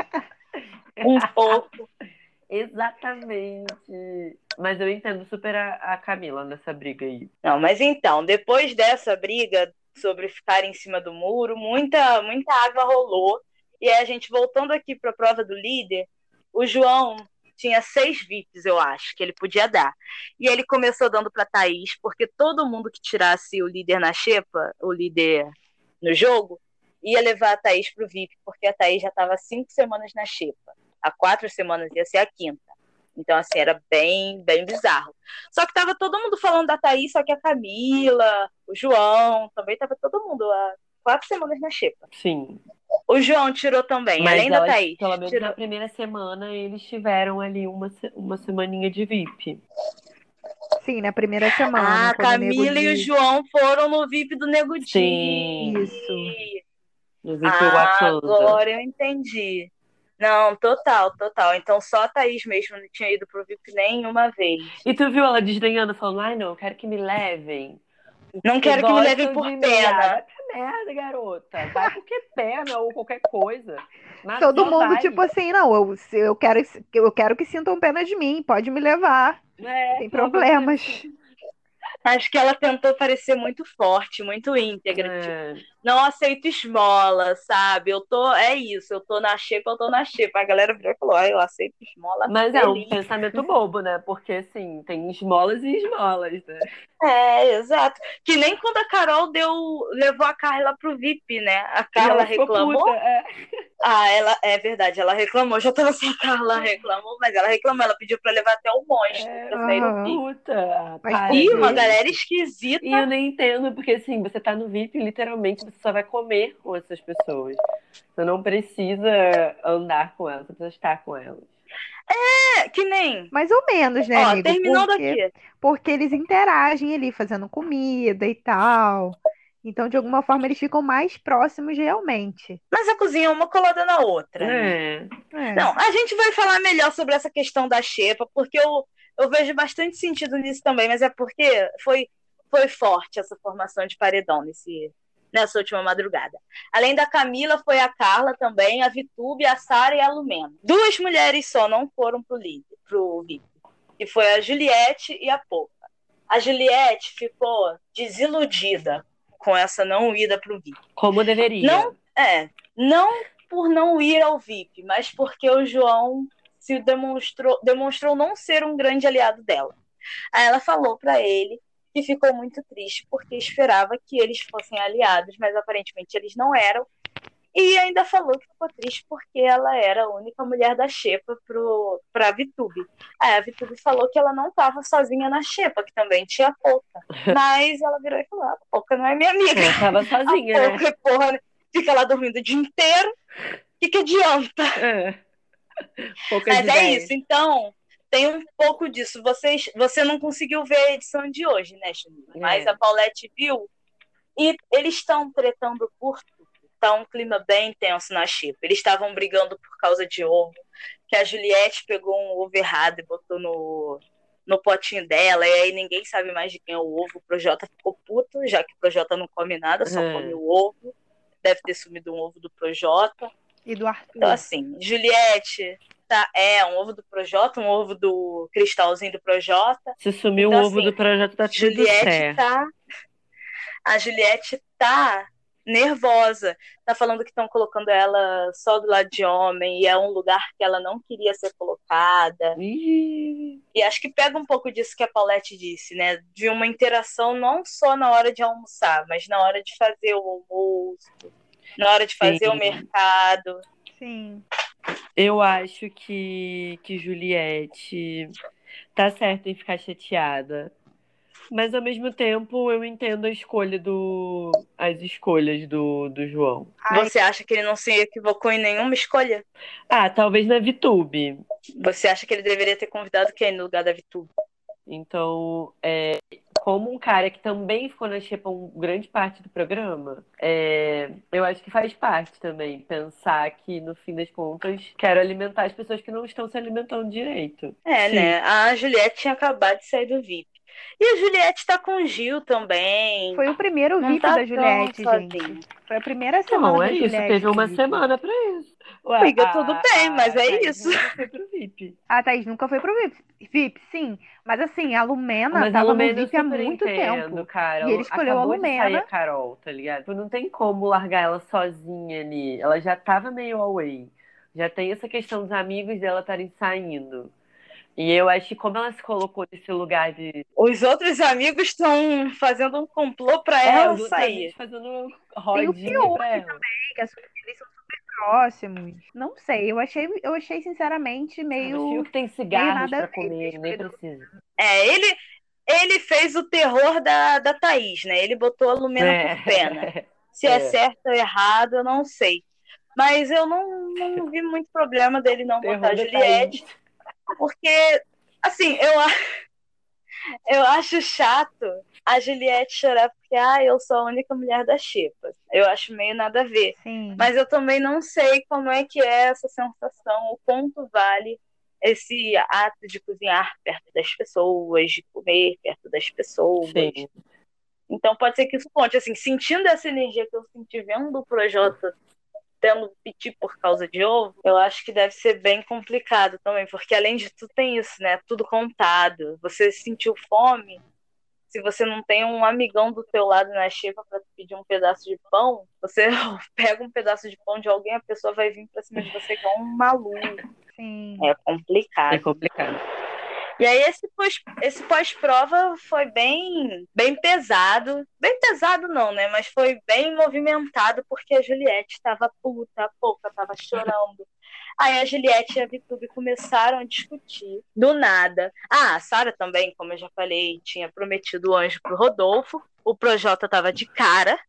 Um pouco. exatamente. Mas eu entendo super a, a Camila nessa briga aí. Não, mas então, depois dessa briga sobre ficar em cima do muro, muita, muita água rolou. E aí a gente voltando aqui para a prova do líder, o João tinha seis V I Ps, eu acho, que ele podia dar. E ele começou dando para Thaís, porque todo mundo que tirasse o líder na xepa, o líder no jogo, ia levar a Thaís pro V I P, porque a Thaís já estava cinco semanas na xepa. Há quatro semanas ia ser a quinta. Então, assim, era bem, bem bizarro. Só que tava todo mundo falando da Thaís, só que a Camila, o João, também tava todo mundo há quatro semanas na xepa. Sim. O João tirou também, Mas além da elas, Thaís. pelo menos tirou... na primeira semana, eles tiveram ali uma, se- uma semaninha de V I P. Sim, na primeira semana, Ah, a quando o Nego Camila e o Di... João foram no V I P do Nego Di. Sim. Isso. No V I P Ah, Wakanda. agora eu entendi. Não, total, total. Então só a Thaís mesmo não tinha ido pro V I P nenhuma vez. E tu viu ela desdenhando, falando, ai não, quero que me levem. Não quero que me levem por Gostam de mim. Ah, pena. vai pra merda, garota. Vai porque pena ou qualquer coisa. Mas Todo só mundo, vai. tipo assim, não, eu, se eu quero, eu quero que sintam pena de mim, pode me levar. É, Tem pelo amor de problemas. Deus. Acho que ela tentou parecer muito forte, muito íntegra. Tipo, É. não aceito esmola, sabe? Eu tô, é isso, eu tô na xepa, eu tô na xepa. A galera virou e falou, ah, eu aceito esmola Mas é um feliz. pensamento bobo, né? Porque, assim, tem esmolas e esmolas, né? É, exato. Que nem quando a Carol deu, levou a Carla pro V I P, né? A E Carla ela ficou reclamou. puta. É. Ah, ela, é verdade, ela reclamou. Já tava assim, a Carla reclamou, mas ela reclamou. Ela pediu pra levar até o monstro É, pra sair no Aham. V I P. puta. Mas Para, por E uma quê? galera gente. esquisita. E eu nem entendo, porque assim, você tá no V I P, literalmente, você só vai comer com essas pessoas. Você não precisa andar com elas, você precisa estar com elas. É, que nem. Mais ou menos, né, Ó, amigo? terminando Porque, aqui. porque eles interagem ali, fazendo comida e tal. Então, de alguma forma, eles ficam mais próximos realmente. Mas a cozinha é uma colada na outra, né? É. É. Não, a gente vai falar melhor sobre essa questão da xepa, porque eu, eu vejo bastante sentido nisso também, mas é porque foi, foi forte essa formação de paredão nesse, nessa última madrugada. Além da Camila, foi a Carla também, a Vitube, a Sara e a Lumena. Duas mulheres só não foram pro, líder, pro V I P, que foi a Juliette e a Poca. A Juliette ficou desiludida com essa não ida pro V I P. Como deveria. Não, é, não por não ir ao V I P, mas porque o João se demonstrou, demonstrou não ser um grande aliado dela. Aí ela falou para ele que ficou muito triste porque esperava que eles fossem aliados, mas aparentemente eles não eram. E ainda falou que ficou triste porque ela era a única mulher da xepa para a Vitube. Aí a Vitube falou que ela não estava sozinha na xepa, que também tinha a Poca. Mas ela virou e falou, ah, a Poca não é minha amiga. É, tava sozinha, a Poca, né? porra, fica lá dormindo o dia inteiro. O que, que adianta? É. Poucas Mas ideias. é isso, então tem um pouco disso. Vocês, você não conseguiu ver a edição de hoje, né, Chamila? É. Mas a Paulette viu e eles estão tretando por tudo. Tá um clima bem intenso na xepa. Eles estavam brigando por causa de ovo, que a Juliette pegou um ovo errado e botou no, no potinho dela, e aí ninguém sabe mais de quem é o ovo. O Projota ficou puto, já que o Projota não come nada, só É. come o ovo. Deve ter sumido um ovo do Projota. E do Arthur. Então, assim, Juliette, tá, é um ovo do Projota, um ovo do cristalzinho do Projota. Se sumiu Então, o ovo assim, do projeto da tudo Juliette certo. tá. A Juliette tá nervosa. Tá falando que estão colocando ela só do lado de homem, e é um lugar que ela não queria ser colocada. Ih. E acho que pega um pouco disso que a Paulette disse, né? De uma interação não só na hora de almoçar, mas na hora de fazer o almoço, na hora de fazer Sim. o mercado. Sim. Eu acho que, que Juliette tá certa em ficar chateada. Mas ao mesmo tempo eu entendo a escolha do. As escolhas do, do João. Ai, Você acha que ele não se equivocou em nenhuma escolha? Ah, talvez na VTube. Você acha que ele deveria ter convidado quem no lugar da VTube? Então, é, como um cara que também ficou na xepa um grande parte do programa, é, eu acho que faz parte também pensar que, no fim das contas, quero alimentar as pessoas que não estão se alimentando direito. É, Sim. né? A Juliette tinha acabado de sair do V I P. E a Juliette tá com o Gil também. foi o primeiro Não V I P tá da tão Juliette, sozinha. gente. Foi a primeira semana Não, da é isso. Juliette Teve no uma V I P. semana pra isso. Ué, Amiga, tudo a, bem, mas a é Thaís isso. nunca foi pro V I P. A Thaís nunca foi pro V I P, V I P, sim. Mas assim, a Lumena Mas a tava no Lumena eu V I P há super muito entendo, tempo. cara. E ele escolheu a Acabou de sair a Lumena. Carol, tá ligado? Tipo, não tem como largar ela sozinha ali. Ela já tava meio away. Já tem essa questão dos amigos dela estarem saindo. E eu acho que como ela se colocou nesse lugar de. Os outros amigos estão fazendo um complô pra É, ela os outros amigos sair. fazendo Tem o rodinha pra Fiuk ela. também, que é super- eles são super próximos. Não sei, eu achei, eu achei sinceramente Ah, mas meio, Fiuk tem meio cigarros nada a pra ver ter comer, nem escolhido. precisa. É, ele, ele fez o terror da, da Thaís, né? Ele botou a Lumena por pena. É. Se é É. certo ou errado, eu não sei. Mas eu não, não vi muito problema dele não botar Terror a da Thaís. Juliette, porque, assim, eu, a- eu acho chato a Juliette chorar porque, ah, eu sou a única mulher da xepa. Eu acho meio nada a ver. Sim, Mas eu também não sei como é que é essa sensação, o quanto vale esse ato de cozinhar perto das pessoas, de comer perto das pessoas. Sim. Então pode ser que isso conte, assim, sentindo essa energia que eu senti vendo o Projota tendo piti por causa de ovo, eu acho que deve ser bem complicado também, porque além de tudo tem isso, né? Tudo contado. Você sentiu fome, se você não tem um amigão do teu lado na xepa para pedir um pedaço de pão, você pega um pedaço de pão de alguém, a pessoa vai vir para cima de você igual um maluco. sim. É complicado. É complicado. E aí esse, pós, esse pós-prova foi bem, bem pesado. Bem pesado não, né? Mas foi bem movimentado porque a Juliette estava puta, a Pouca estava chorando. Aí a Juliette e a Vitube começaram a discutir do nada. Ah, a Sara também, como eu já falei, tinha prometido o anjo pro Rodolfo. O Projota tava de cara.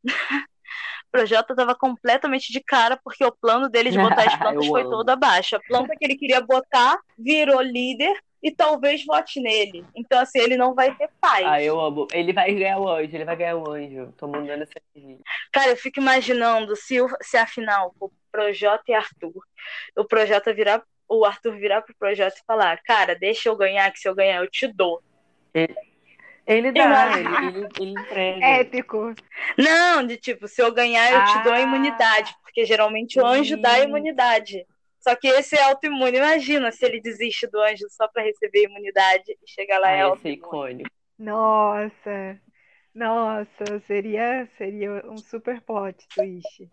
O Projota tava completamente de cara porque o plano dele de botar as plantas Eu foi amo. todo abaixo. A planta que ele queria botar virou líder e talvez vote nele. Então, assim, ele não vai ter paz. Ah, eu amo. Ele vai ganhar o anjo, ele vai ganhar o anjo. Tô mandando essa aqui. Cara, eu fico imaginando se, o, se afinal o Projota e Arthur, o Projota virar, o Arthur virar pro Projota e falar, cara, deixa eu ganhar, que se eu ganhar eu te dou. Ele, ele dá, Imagina. ele, ele, ele entrega. Épico. Não, de tipo, se eu ganhar eu te dou a Ah, imunidade, porque geralmente o anjo dá a sim. imunidade. Só que esse é autoimune. Imagina se ele desiste do anjo só pra receber a imunidade e chegar lá Ah, é esse é autoimune. icônico. Nossa, nossa, seria, seria um super plot twist.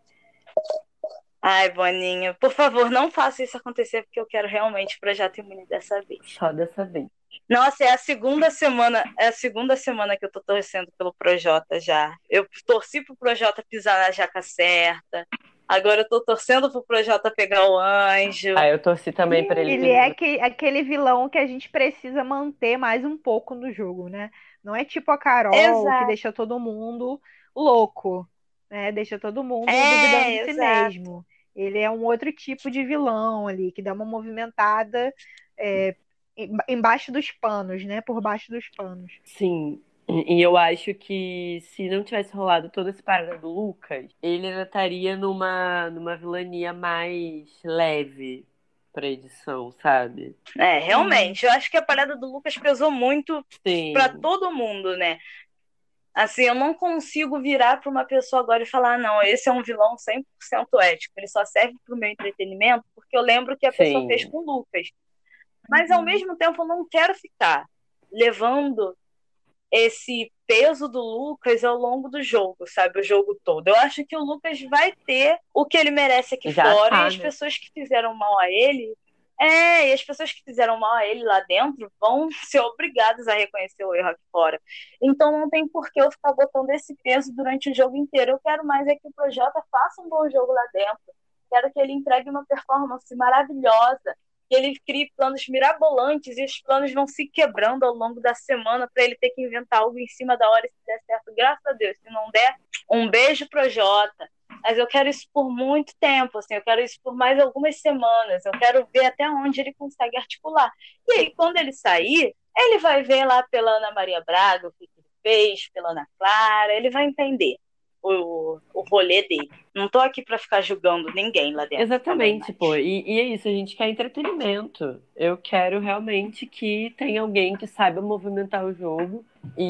Ai, Boninho, por favor, não faça isso acontecer, porque eu quero realmente projeto imune dessa vez. Só dessa vez. Nossa, é a segunda semana, é a segunda semana que eu tô torcendo pelo Projota já. Eu torci pro Projota pisar na jaca certa. Agora eu tô torcendo pro Projota pegar o anjo. Ah, eu torci também pra ele. Ele é aquele, aquele vilão que a gente precisa manter mais um pouco no jogo, né? Não é tipo a Carol, Exato. que deixa todo mundo louco, né? Deixa todo mundo É, duvidando de si exato. mesmo. Ele é um outro tipo de vilão ali, que dá uma movimentada é, em- embaixo dos panos, né? Por baixo dos panos. Sim. E e eu acho que se não tivesse rolado toda essa parada do Lucas, ele ainda estaria numa, numa vilania mais leve pra edição, sabe? É, realmente. Eu acho que a parada do Lucas pesou muito Sim. pra todo mundo, né? Assim, eu não consigo virar pra uma pessoa agora e falar, não, esse é um vilão cem por cento ético, ele só serve pro meu entretenimento, porque eu lembro que a pessoa Sim. fez com o Lucas. Mas, ao Uhum. mesmo tempo, eu não quero ficar levando esse peso do Lucas ao longo do jogo, sabe? O jogo todo. Eu acho que o Lucas vai ter o que ele merece aqui Já fora tá, e as né? pessoas que fizeram mal a ele. É, e as pessoas que fizeram mal a ele lá dentro vão ser obrigadas a reconhecer o erro aqui fora. Então não tem por que eu ficar botando esse peso durante o jogo inteiro. Eu quero mais é que o Projota faça um bom jogo lá dentro. quero que ele entregue uma performance maravilhosa, que ele crie planos mirabolantes e os planos vão se quebrando ao longo da semana para ele ter que inventar algo em cima da hora e se der certo, graças a Deus. Se não der, um beijo pro Jota. Mas eu quero isso por muito tempo, assim, eu quero isso por mais algumas semanas, eu quero ver até onde ele consegue articular. E aí, quando ele sair, ele vai ver lá pela Ana Maria Braga o que ele fez, pela Ana Clara, ele vai entender o, o rolê dele. Não tô aqui pra ficar julgando ninguém lá dentro. Exatamente, também, pô. mas... E, e é isso, a gente quer entretenimento. Eu quero realmente que tenha alguém que saiba movimentar o jogo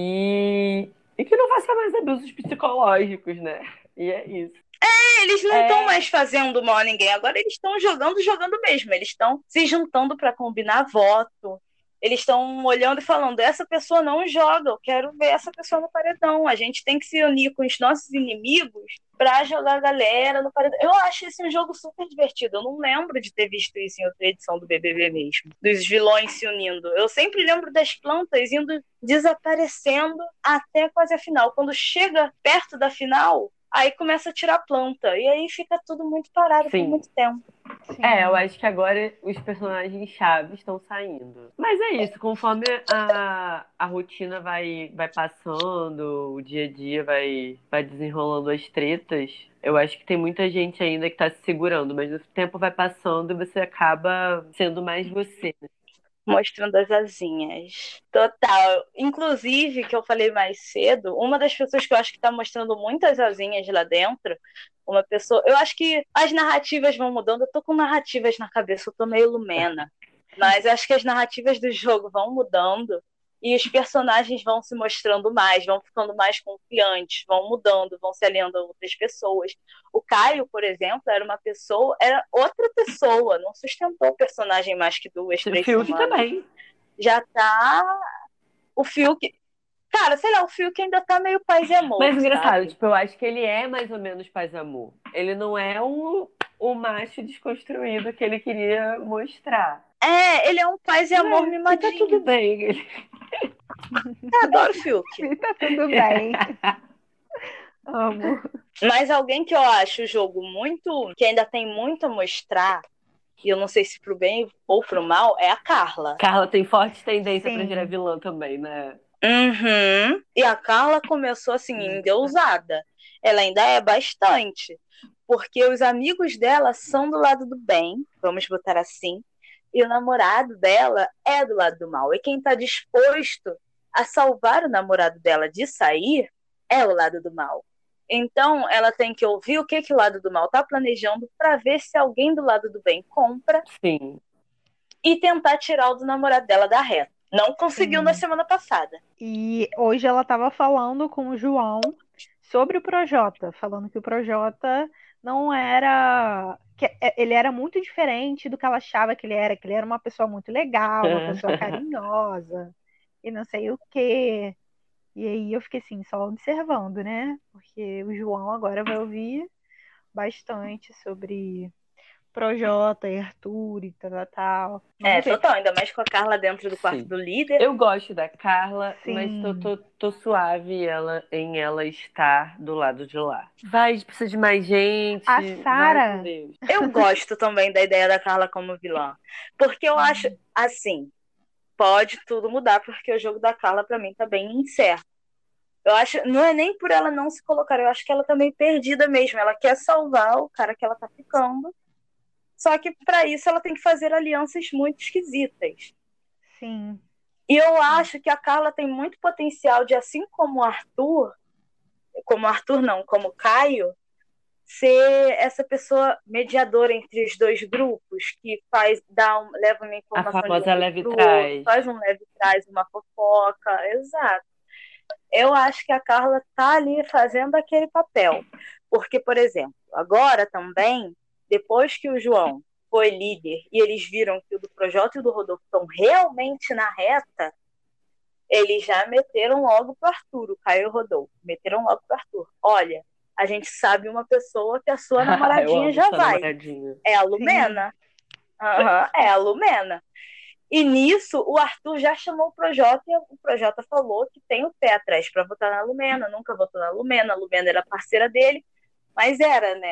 e, e que não faça mais abusos psicológicos, né? E é isso. É, eles não estão É. mais fazendo mal a ninguém. Agora eles estão jogando, jogando mesmo. Eles estão se juntando pra combinar voto. Eles estão olhando e falando, essa pessoa não joga, eu quero ver essa pessoa no paredão. A gente tem que se unir com os nossos inimigos pra jogar a galera no paredão. Eu acho esse um jogo super divertido. Eu não lembro de ter visto isso em outra edição do B B B mesmo. Dos vilões se unindo. Eu sempre lembro das plantas indo desaparecendo até quase a final. Quando chega perto da final, aí começa a tirar planta. E aí fica tudo muito parado Sim. por muito tempo. Sim. É, eu acho que agora os personagens chaves estão saindo. Mas é isso, conforme a, a rotina vai, vai passando, o dia a dia vai, vai desenrolando as tretas, eu acho que tem muita gente ainda que tá se segurando, mas o tempo vai passando e você acaba sendo mais você, né? Mostrando as asinhas. Total. Inclusive, que eu falei mais cedo, uma das pessoas que eu acho que tá mostrando muitas asinhas lá dentro, uma pessoa... Eu acho que as narrativas vão mudando. Eu tô com narrativas na cabeça, eu tô meio Lumena. Mas acho que as narrativas do jogo vão mudando e os personagens vão se mostrando mais, vão ficando mais confiantes, vão mudando, vão se aliando a outras pessoas. O Caio, por exemplo, era uma pessoa, era outra pessoa, não sustentou o personagem mais que duas, O três Fiuk semanas. também. Já tá... O Fiuk... Cara, sei lá, o Fiuk ainda tá meio paz e amor, Mas engraçado, sabe? tipo, eu acho que ele é mais ou menos paz e amor. Ele não é o, o macho desconstruído que ele queria mostrar. É, ele é um paz e amor É, e mimadinho. tá tudo bem. Ele... Eu adoro o Fiuk. E tá tudo bem. Amo. Mas alguém que eu acho o jogo muito... que ainda tem muito a mostrar, e eu não sei se pro bem ou pro mal, é a Carla. Carla tem forte tendência Sim. pra virar vilã também, né? Uhum. E a Carla começou assim, endeusada. Ela ainda é bastante. Porque os amigos dela são do lado do bem, vamos botar assim, e o namorado dela é do lado do mal. E quem tá disposto a salvar o namorado dela de sair é o lado do mal. Então, ela tem que ouvir o que, que o lado do mal tá planejando para ver se alguém do lado do bem compra. Sim. E tentar tirar o do namorado dela da reta. Não conseguiu Sim. na semana passada. E hoje ela estava falando com o João sobre o Projota, falando que o Projota não era... que ele era muito diferente do que ela achava que ele era, que ele era uma pessoa muito legal, uma pessoa carinhosa, e não sei o quê. E aí eu fiquei assim, só observando, né? Porque o João agora vai ouvir bastante sobre Projota e Arthur e tal, tal, tal. Vamos É, ver. total. Ainda mais com a Carla dentro do quarto Sim. do líder. Eu gosto da Carla, Sim. mas tô, tô, tô suave ela, em ela estar do lado de lá. Vai, precisa de mais gente. A vai Sara... com Deus. Eu gosto também da ideia da Carla como vilã. Porque eu acho, assim, pode tudo mudar, porque o jogo da Carla, pra mim, tá bem incerto. Eu acho, não é nem por ela não se colocar, eu acho que ela tá meio perdida mesmo. Ela quer salvar o cara que ela tá ficando. Só que pra isso ela tem que fazer alianças muito esquisitas. Sim. E eu acho que a Carla tem muito potencial de, assim como o Arthur, como o Arthur não, como o Caio, ser essa pessoa mediadora entre os dois grupos, que faz, dá um, leva uma informação A famosa de um leve pro trás. outro, faz um leve trás, uma fofoca, exato. Eu acho que a Carla tá ali fazendo aquele papel. Porque, por exemplo, agora também, depois que o João foi líder e eles viram que o do Projota e o do Rodolfo estão realmente na reta, eles já meteram logo pro Arthur, o Caio e o Rodolfo. Meteram logo pro Arthur. Olha, a gente sabe uma pessoa que a sua Eu namoradinha amo já sua vai. namoradinha. É a Lumena. Uhum, é a Lumena. E nisso, o Arthur já chamou o Projota e o Projota falou que tem o pé atrás para votar na Lumena. Nunca votou na Lumena. A Lumena era parceira dele, mas era, né?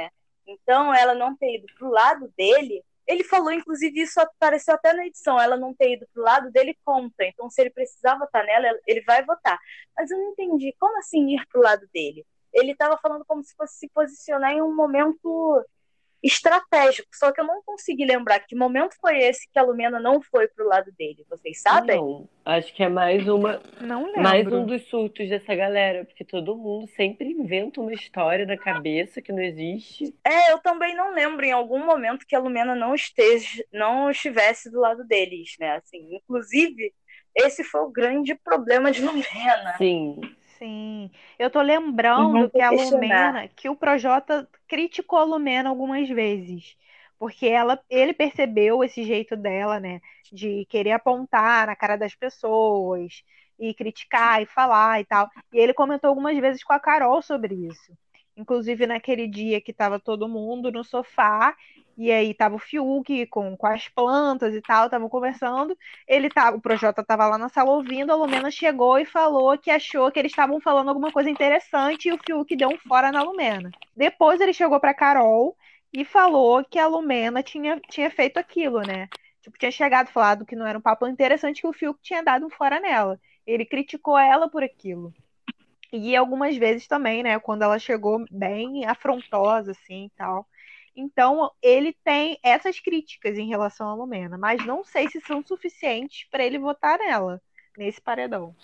Então, ela não ter ido pro lado dele, ele falou, inclusive, isso apareceu até na edição, ela não ter ido pro lado dele conta. Então, se ele precisar votar nela, ele vai votar. Mas eu não entendi, como assim ir pro lado dele? Ele estava falando como se fosse se posicionar em um momento estratégico, só que eu não consegui lembrar que momento foi esse que a Lumena não foi pro lado dele, vocês sabem? Não, acho que é mais uma, Não mais um lembro. dos surtos dessa galera, porque todo mundo sempre inventa uma história da cabeça que não existe. É, eu também não lembro em algum momento que a Lumena não esteja, não estivesse do lado deles, né? Assim, inclusive, esse foi o grande problema de Lumena. Sim, Sim. Eu tô Não lembrando que vou a questionar. Lumena, que o Projota criticou a Lumena algumas vezes. Porque ela, ele percebeu esse jeito dela, né? De querer apontar na cara das pessoas e criticar e falar e tal. E ele comentou algumas vezes com a Carol sobre isso. Inclusive naquele dia que tava todo mundo no sofá, e aí tava o Fiuk com, com as plantas e tal, estavam conversando. Ele tava, o Projota estava lá na sala ouvindo, a Lumena chegou e falou que achou que eles estavam falando alguma coisa interessante e o Fiuk deu um fora na Lumena. Depois ele chegou para Carol e falou que a Lumena tinha, tinha feito aquilo, né? Tipo, tinha chegado falado que não era um papo interessante, que o Fiuk tinha dado um fora nela. Ele criticou ela por aquilo. E algumas vezes também, né, quando ela chegou bem afrontosa, assim, e tal. Então, ele tem essas críticas em relação à Lumena, mas não sei se são suficientes para ele votar nela, nesse paredão.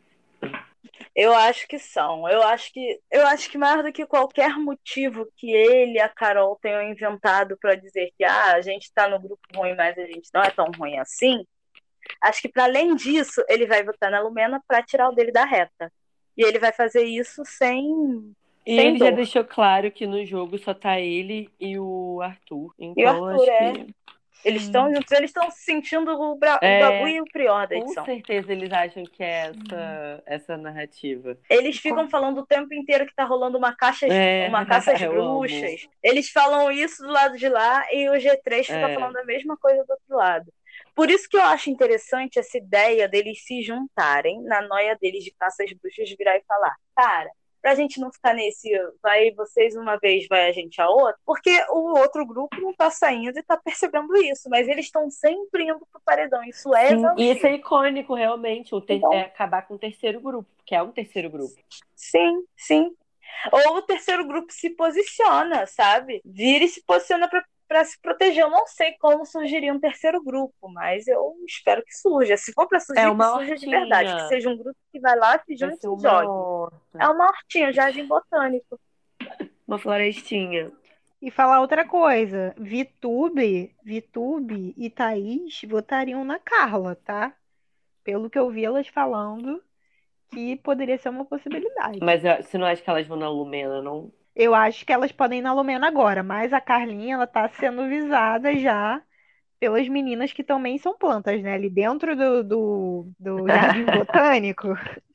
Eu acho que são. Eu acho que, eu acho que mais do que qualquer motivo que ele e a Carol tenham inventado para dizer que ah, a gente está no grupo ruim, mas a gente não é tão ruim assim, acho que para além disso, ele vai votar na Lumena para tirar o dele da reta. E ele vai fazer isso sem, e sem ele já dor. deixou claro que no jogo só tá ele e o Arthur. E o Então Arthur acho é. que Eles Sim. estão juntos, eles estão se sentindo o, bra... o É, Babu e o Prior da com edição. certeza eles acham que é essa, essa narrativa. Eles ficam falando o tempo inteiro que tá rolando uma, caixa, É, uma caça às eu bruxas. amo. Eles falam isso do lado de lá e o G três fica É. falando a mesma coisa do outro lado. Por isso que eu acho interessante essa ideia deles se juntarem, na noia deles de caça às bruxas, virar e falar: cara, pra gente não ficar nesse vai vocês uma vez, vai a gente a outra, porque o outro grupo não tá saindo e tá percebendo isso, mas eles estão sempre indo pro paredão. Isso é Sim, exaustivo. e isso é icônico, realmente, o ter- Então, é acabar com o terceiro grupo, que é um terceiro grupo. sim, sim. Ou o terceiro grupo se posiciona, sabe? Vira e se posiciona para se proteger. Eu não sei como surgiria um terceiro grupo, mas eu espero que surja. Se for para surgir, É que uma surja de verdade. Que hortinha. seja um grupo que vai lá, se Vai junte ser e uma jogue. horta, É uma hortinha, um jardim botânico. uma florestinha. E falar outra coisa, Vitube, Vitube e Thaís votariam na Carla, tá? Pelo que eu vi elas falando, que poderia ser uma possibilidade. Mas ah, você não acha que elas vão na Lumena, não? Eu acho que elas podem ir na Lumena agora, mas a Carlinha, ela tá sendo visada já pelas meninas que também são plantas, né? Ali dentro do, do, do Jardim Botânico,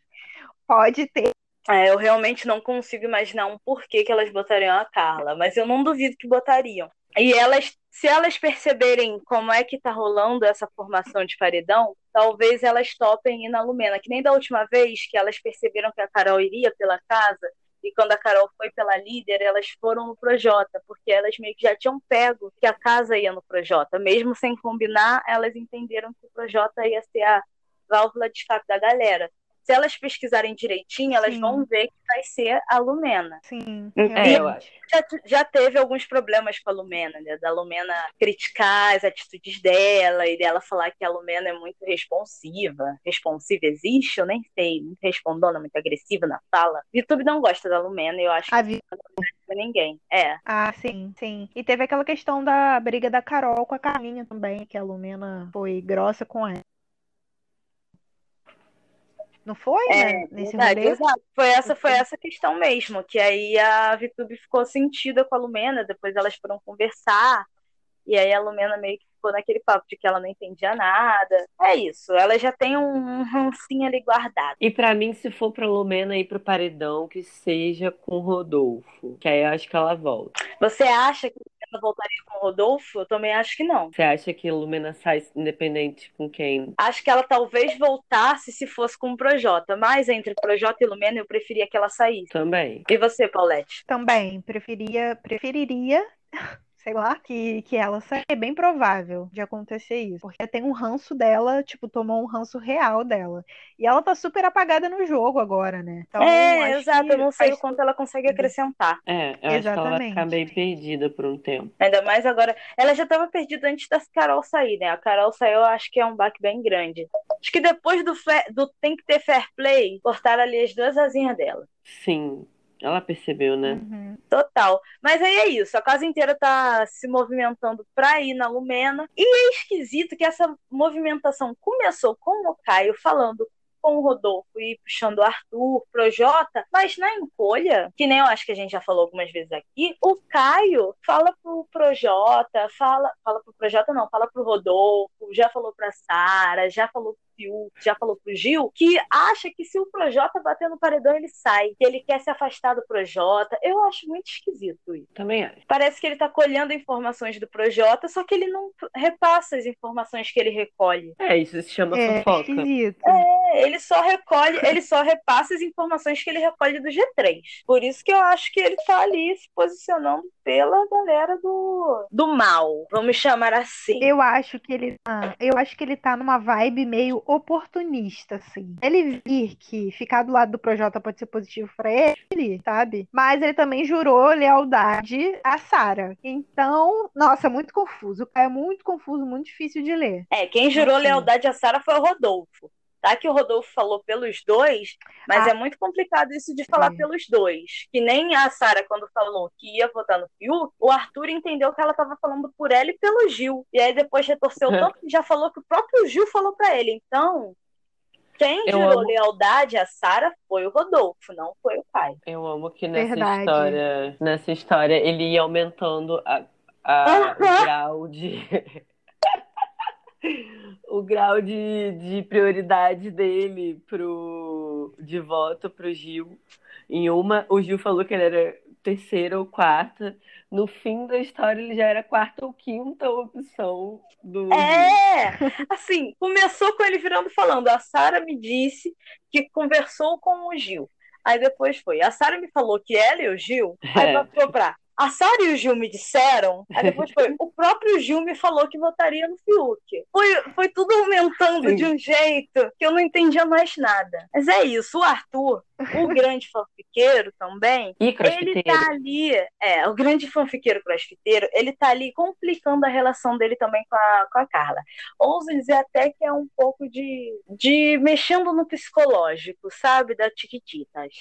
pode ter. É, eu realmente não consigo imaginar um porquê que elas botariam a Carla, mas eu não duvido que botariam. E elas, se elas perceberem como é que tá rolando essa formação de paredão, talvez elas topem ir na Lumena, que nem da última vez que elas perceberam que a Carol iria pela casa, e quando a Carol foi pela líder, elas foram no Projota, porque elas meio que já tinham pego que a casa ia no Projota. Mesmo sem combinar, elas entenderam que o Projota ia ser a válvula de escape da galera. Se elas pesquisarem direitinho, elas Sim. vão ver que vai ser a Lumena. Sim, E É, eu acho. já, já teve alguns problemas com a Lumena, né? Da Lumena criticar as atitudes dela e dela falar que a Lumena é muito responsiva. Responsiva existe? Eu nem sei. Muito respondona, muito agressiva na fala. YouTube não gosta da Lumena e eu acho A que Vi- não gosta de ninguém. É. Ah, sim, sim. E teve aquela questão da briga da Carol com a Carlinha também, que a Lumena foi grossa com ela. Não foi, É, né? Nesse verdade, rolê? exato. Foi essa, foi essa questão mesmo, que aí a VTube ficou sentida com a Lumena, depois elas foram conversar, e aí a Lumena meio que ficou naquele papo de que ela não entendia nada. É isso, ela já tem um rancinho ali guardado. E pra mim, se for pra Lumena ir pro paredão, que seja com o Rodolfo. Que aí eu acho que ela volta. Você acha que ela voltaria com o Rodolfo? Eu também acho que não. Você acha que a Lumena sai independente com quem? Acho que ela talvez voltasse se fosse com o Projota, mas entre Projota e Lumena eu preferia que ela saísse. Também. E você, Paulette? Também, preferia, preferiria sei lá, que, que ela sai, é bem provável de acontecer isso. Porque tem um ranço dela, tipo, tomou um ranço real dela. E ela tá super apagada no jogo agora, né? Então, É, acho exato, eu que não sei o faz quanto ela consegue sentido. acrescentar. É, eu acho que ela vai ficar Exatamente. bem perdida por um tempo. Ainda mais agora. Ela já estava perdida antes da Carol sair, né? A Carol saiu, eu acho que é um baque bem grande. Acho que depois do, fe- do Tem que ter fair play, cortaram ali as duas asinhas dela. Sim, ela percebeu, né? Uhum. Total. Mas aí é isso, a casa inteira tá se movimentando pra ir na Lumena. E é esquisito que essa movimentação começou com o Caio falando com o Rodolfo e puxando o Arthur, Projota, mas na encolha, que nem eu acho que a gente já falou algumas vezes aqui, o Caio fala pro Projota, fala, fala pro Projota não, fala pro Rodolfo, já falou pra Sara, já falou pro Fiuk, já falou pro Gil, que acha que se o Projota bater no paredão ele sai, que ele quer se afastar do Projota. Eu acho muito esquisito isso. Também acho. Parece que ele tá colhendo informações do Projota, só que ele não repassa as informações que ele recolhe. É, isso se chama É fofoca. esquisito. É, ele só recolhe, ele só repassa as informações que ele recolhe do G três. Por isso que eu acho que ele tá ali se posicionando pela galera do, do mal, vamos chamar assim. Eu acho que ele tá, eu acho que ele tá numa vibe meio oportunista, assim. Ele vir que ficar do lado do Projota pode ser positivo pra ele, sabe? Mas ele também jurou lealdade a Sara. Então, nossa, muito confuso. É muito confuso, muito difícil de ler. É, quem jurou Não sei. lealdade a Sara foi o Rodolfo. Tá que o Rodolfo falou pelos dois, mas Ah, é muito complicado isso de falar é. pelos dois. Que nem a Sara, quando falou que ia votar no Fiuk, o Arthur entendeu que ela estava falando por ela e pelo Gil. E aí depois retorceu tanto que já falou que o próprio Gil falou para ele. Então, quem Eu jurou amo, lealdade a Sara foi o Rodolfo, não foi o pai. eu amo que nessa Verdade. história, nessa história ele ia aumentando a, a, o grau de o grau de, de prioridade dele pro, de voto pro Gil. Em uma, o Gil falou que ele era terceira ou quarta. No fim da história, ele já era quarta ou quinta opção do Gil. É, assim, começou com ele virando falando, a Sara me disse que conversou com o Gil. Aí depois foi, a Sara me falou que ela e o Gil, aí É. passou pra, a Sara e o Gil me disseram, aí depois foi, o próprio Gil me falou que votaria no Fiuk. Foi, foi tudo aumentando Sim. de um jeito que eu não entendia mais nada. Mas é isso, o Arthur, o grande fanfiqueiro também, E ele crossfiteiro. tá ali, é, o grande fanfiqueiro crossfiteiro, ele tá ali complicando a relação dele também com a, com a Carla. Ouso dizer até que é um pouco de, de mexendo no psicológico, sabe, da Tiquititas.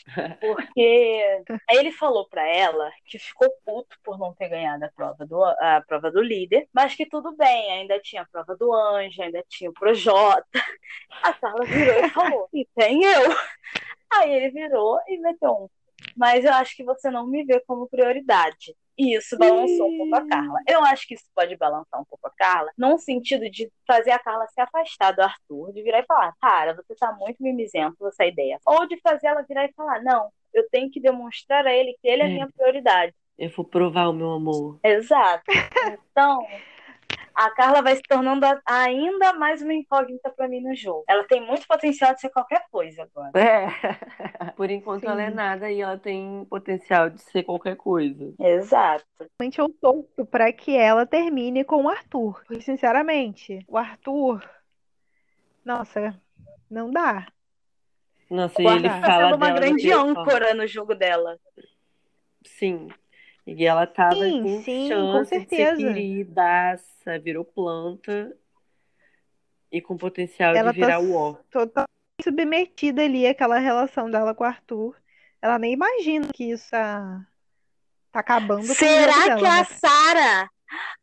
Porque aí ele falou pra ela que ficou puto por não ter ganhado a prova do, a prova do líder, mas que tudo bem, ainda tinha a prova do Anjo, ainda tinha o Projota. A Carla virou e falou, e tem eu. Aí ele virou e meteu um. Mas eu acho que você não me vê como prioridade. E isso balançou um pouco a Carla. Eu acho que isso pode balançar um pouco a Carla, num sentido de fazer a Carla se afastar do Arthur, de virar e falar, cara, você tá muito mimizento essa ideia. Ou de fazer ela virar e falar, não, eu tenho que demonstrar a ele que ele é a minha prioridade. Eu vou provar o meu amor. Exato. Então, a Carla vai se tornando ainda mais uma incógnita pra mim no jogo. Ela tem muito potencial de ser qualquer coisa agora. É. Por enquanto Sim. ela é nada e ela tem potencial de ser qualquer coisa. Exato. Realmente eu torço pra que ela termine com o Arthur. Porque, sinceramente, o Arthur. Nossa, não dá. Nossa, O e ele Arthur tá fala sendo uma dela da grande pior forma. âncora no jogo dela. Sim. E ela tava Sim, com sim, chance com de ser certeza. queridaça, virou planta e com potencial Ela de virar tá o ó. totalmente submetida ali, aquela relação dela com o Arthur. Ela nem imagina que isso tá, tá acabando com o jogo Será dela, que a né? Sara...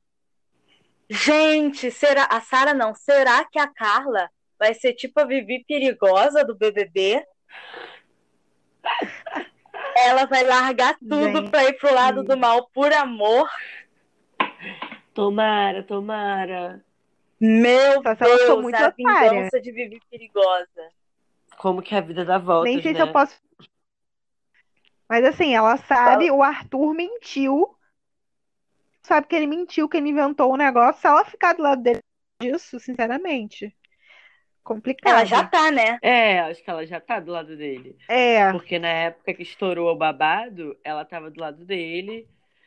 Gente, será... a Sara não. Será que a Carla vai ser tipo a Vivi perigosa do B B B? Ela vai largar tudo Gente. pra ir pro lado do mal por amor? Tomara, tomara. Meu Só se ela for Deus, muito a otária. vingança de Vivi perigosa. Como que a vida dá voltas, Nem sei né? se eu posso. Mas assim, ela sabe, o Arthur mentiu. Sabe que ele mentiu, que ele inventou o negócio. Se ela ficar do lado dele disso, sinceramente, complicado. Ela já tá, né? É, acho que ela já tá do lado dele. É, Porque na época que estourou o babado, ela tava do lado dele,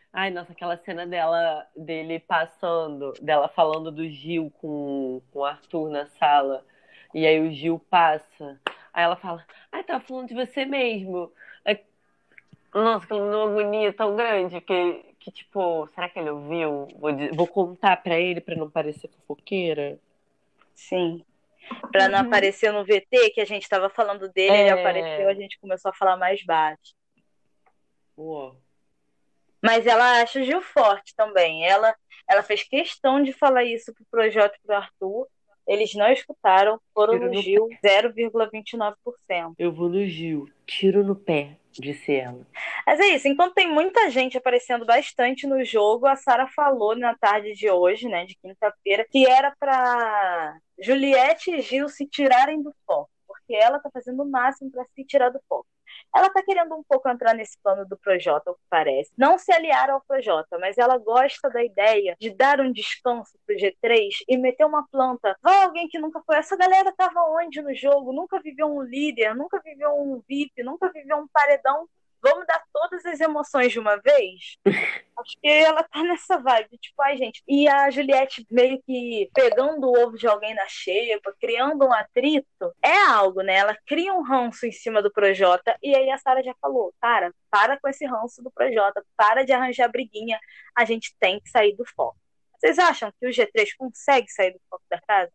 Ai, nossa, aquela cena dela, dele passando, dela falando do Gil com, com o Arthur na sala. E aí o Gil passa. Aí ela fala, ai, tava falando de você mesmo. Aí, nossa, aquela uma agonia tão grande que, que, tipo, será que ele ouviu? Vou, di- vou contar pra ele pra não parecer fofoqueira. Sim. Pra não Uhum. aparecer no V T, que a gente tava falando dele, ele apareceu, a É. gente começou a falar mais baixo. Uó. Mas ela acha o Gil forte também. Ela, ela fez questão de falar isso pro Projota e pro Arthur. Eles não escutaram, foram Tiro no no Gil zero vírgula vinte e nove por cento. Eu vou no Gil. Tiro no pé, disse ela. Mas é isso, enquanto tem muita gente aparecendo bastante no jogo, a Sarah falou na tarde de hoje, né, de quinta-feira, que era pra Juliette e Gil se tirarem do foco, porque ela tá fazendo o máximo pra se tirar do foco. Ela tá querendo um pouco entrar nesse plano do Projota, o que parece. Não se aliar ao Projota, mas ela gosta da ideia de dar um descanso pro G três e meter uma planta. Vai alguém que nunca foi. Essa galera tava onde no jogo? Nunca viveu um líder, nunca viveu um V I P, nunca viveu um paredão. Vamos dar todas as emoções de uma vez? Acho que ela tá nessa vibe, tipo, ai, gente. E a Juliette meio que pegando o ovo de alguém na xepa, criando um atrito, é algo, né? Ela cria um ranço em cima do Projota, e aí a Sarah já falou, cara, para com esse ranço do Projota, para de arranjar briguinha, a gente tem que sair do foco. Vocês acham que o G três consegue sair do foco da casa?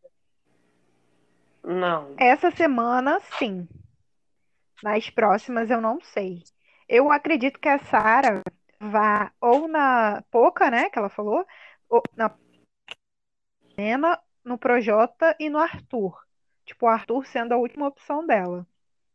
Não. Essa semana, sim. Nas próximas, eu não sei. Eu acredito que a Sarah vá ou na Poca, né, que ela falou, ou na Helena, no Projota e no Arthur. Tipo, o Arthur sendo a última opção dela.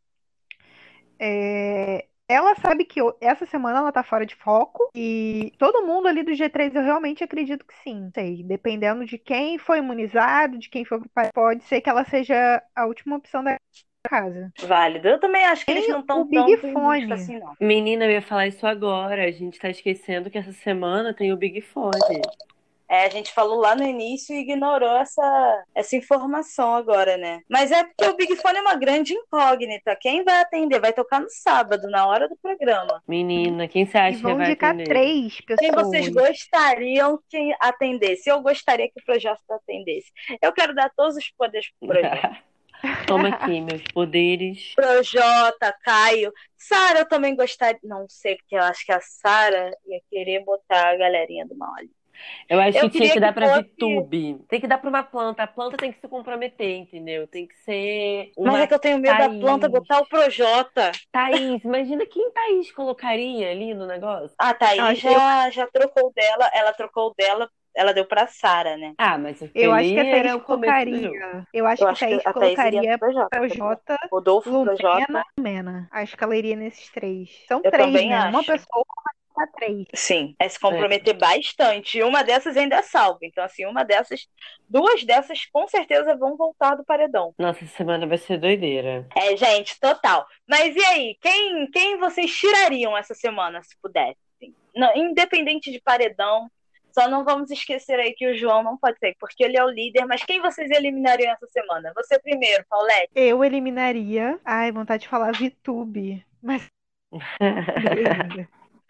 É, ela sabe que o- essa semana ela tá fora de foco e todo mundo ali do G três eu realmente acredito que sim. Sei, dependendo de quem foi imunizado, de quem foi pro país, pode ser que ela seja a última opção da casa. Válido. Eu também acho que eles Tem não o estão Big tanto em risco Fone. assim, não. Menina, eu ia falar isso agora. A gente tá esquecendo que essa semana tem o Big Fone. É, a gente falou lá no início e ignorou essa, essa informação agora, né? Mas é porque o Big Fone é uma grande incógnita. Quem vai atender? Vai tocar no sábado, na hora do programa. Menina, quem você E acha que vão vai indicar atender? três Quem vocês pessoas. gostariam que atendesse? Eu gostaria que o Projota atendesse. Eu quero dar todos os poderes pro Projota. Toma aqui, meus poderes. Projota, Caio. Sara, eu também gostaria. Não sei, porque eu acho que a Sara ia querer botar a galerinha do mal ali. Eu acho Eu que tinha queria que dar que pra fosse- VTube. Tem que dar pra uma planta. A planta tem que se comprometer, entendeu? Tem que ser uma Mas é que eu tenho medo da Thaís. planta botar o Projota. Thaís, imagina quem Thaís colocaria ali no negócio. A Thaís Ah, já, já trocou dela, ela trocou dela, ela deu pra Sara, né? Ah, mas Eu acho aquele que a Thaís era o começo do jogo. colocaria. Eu acho Eu que a acho que Thaís a Thaís iria colocaria pro Projota. Projota, Rodolfo, Lumena Projota. e Lumena. Acho que ela iria nesses três. São Eu três, também né? Uma acho. pessoa vai ficar três. Sim, é se comprometer bastante. E uma dessas ainda é salva. Então, assim, uma dessas, duas dessas com certeza vão voltar do paredão. Nossa, essa semana vai ser doideira. É, gente, total. Mas e aí, quem, quem vocês tirariam essa semana, se pudessem? Não, independente de paredão, só não vamos esquecer aí que o João não pode ser, porque ele é o líder. Mas quem vocês eliminariam essa semana? Você primeiro, Paulette. Eu eliminaria. Ai, vontade de falar VTube. Mas beleza.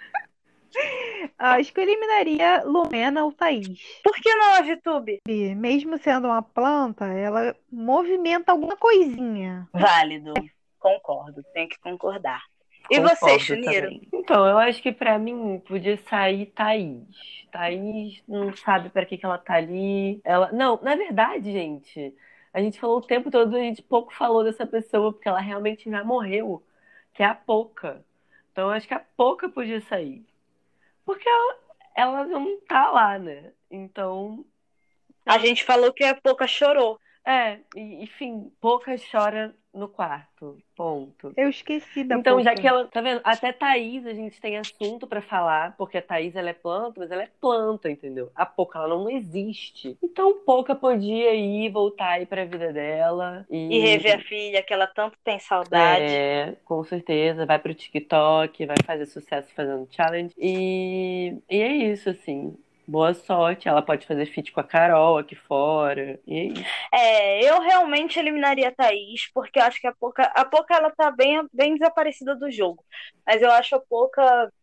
Acho que eu eliminaria Lumena ou Thaís. Por que não a VTube? Mesmo sendo uma planta, ela movimenta alguma coisinha. Válido. Concordo, tenho que concordar. E Concordo você, Chuniro? também. Então, eu acho que pra mim podia sair Thaís. Thaís não sabe pra que que ela tá ali. Ela... Não, na verdade, gente, a gente falou o tempo todo, a gente pouco falou dessa pessoa, porque ela realmente já morreu, que é a Poca. Então, eu acho que a Poca podia sair. Porque ela, ela não tá lá, né? Então, A gente falou que a Poca chorou. é, e- enfim, Poca chora no quarto. Ponto. Eu esqueci da Então, já Poca. que ela, tá vendo? Até Thaís a gente tem assunto pra falar, porque a Thaís ela é planta, mas ela é planta, entendeu? A Poca ela não existe. Então, Poca podia ir, voltar aí pra vida dela e, E rever a filha, que ela tanto tem saudade. é, com certeza, vai pro TikTok, vai fazer sucesso fazendo challenge. E, e é isso, assim. Boa sorte. Ela pode fazer feat com a Carol aqui fora. E é isso. É, eu realmente eliminaria a Thaís, porque eu acho que a Poca, a Poca ela tá bem, bem desaparecida do jogo. Mas eu acho a Poca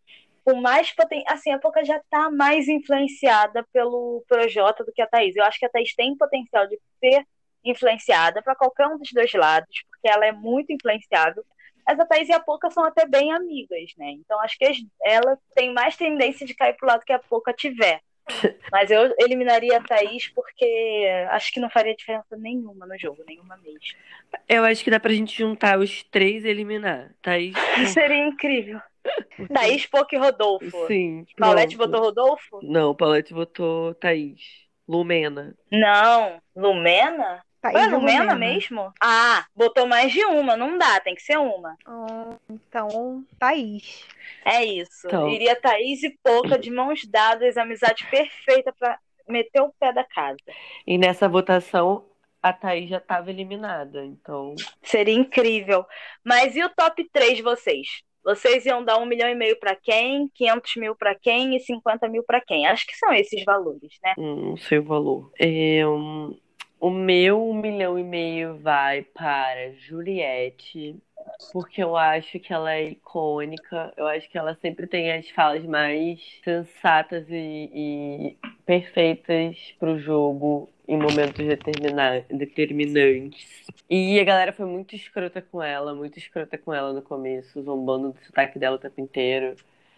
com mais potência. Assim, a Poca já tá mais influenciada pelo Projota do que a Thaís. Eu acho que a Thaís tem potencial de ser influenciada para qualquer um dos dois lados, porque ela é muito influenciável. Mas a Thaís e a Poca são até bem amigas, né? Então acho que as- ela tem mais tendência de cair pro lado que a Poca tiver. Mas eu eliminaria a Thaís porque acho que não faria diferença nenhuma no jogo, nenhuma mesmo. Eu acho que dá pra gente juntar os três e eliminar. Thaís. Isso seria incrível. Thaís, Poca e Rodolfo. Sim, Paulette pronto. botou Rodolfo? Não, Paulette votou Thaís. Lumena. Não. Lumena? Thaís Ué, e Lumena Lumena. mesmo? Ah, botou mais de uma. Não dá, tem que ser uma. Hum, Então, Thaís. É isso. Então. Iria Thaís e Poca de mãos dadas, amizade perfeita pra meter o pé da casa. E nessa votação, a Thaís já tava eliminada. Então. Seria incrível. Mas e o top três de vocês? Vocês iam dar um milhão e meio pra quem, quinhentos mil pra quem e cinquenta mil pra quem? Acho que são esses valores, né? hum, Não sei o valor. É, um, o meu um milhão e meio vai para Juliette. Porque eu acho que ela é icônica. Eu acho que ela sempre tem as falas mais sensatas e, e perfeitas pro jogo em momentos determina- determinantes. E a galera foi muito escrota com ela, muito escrota com ela no começo, zombando do sotaque dela o tempo inteiro.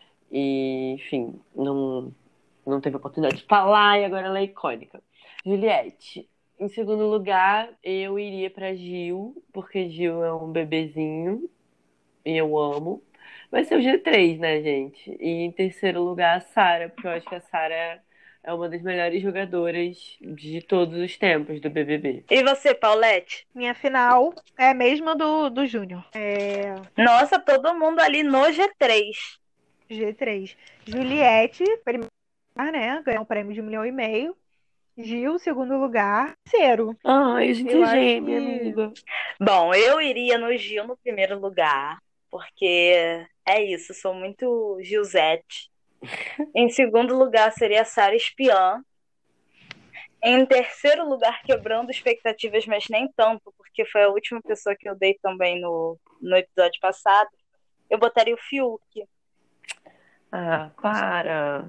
E, enfim, não, não teve oportunidade de falar e agora ela é icônica. Juliette. Em segundo lugar, eu iria pra Gil, porque Gil é um bebezinho e eu amo. Vai ser o G três, né, gente? E em terceiro lugar, a Sarah, porque eu acho que a Sarah é uma das melhores jogadoras de todos os tempos do B B B. E você, Paulette? Minha final é a mesma do, do Júnior. É Nossa, todo mundo ali no G três. G três. Juliette, primeiro lugar, né? Ganhou um prêmio de um milhão e meio. Gil, segundo lugar. Terceiro. Ai, a gente Eu é acho gêmea, que- amiga. Bom, eu iria no Gil no primeiro lugar, porque é isso, sou muito Gilzete. Em segundo lugar seria a Sarah Espiã. Em terceiro lugar, quebrando expectativas, mas nem tanto, porque foi a última pessoa que eu dei também no, no episódio passado. Eu botaria o Fiuk. Ah, para.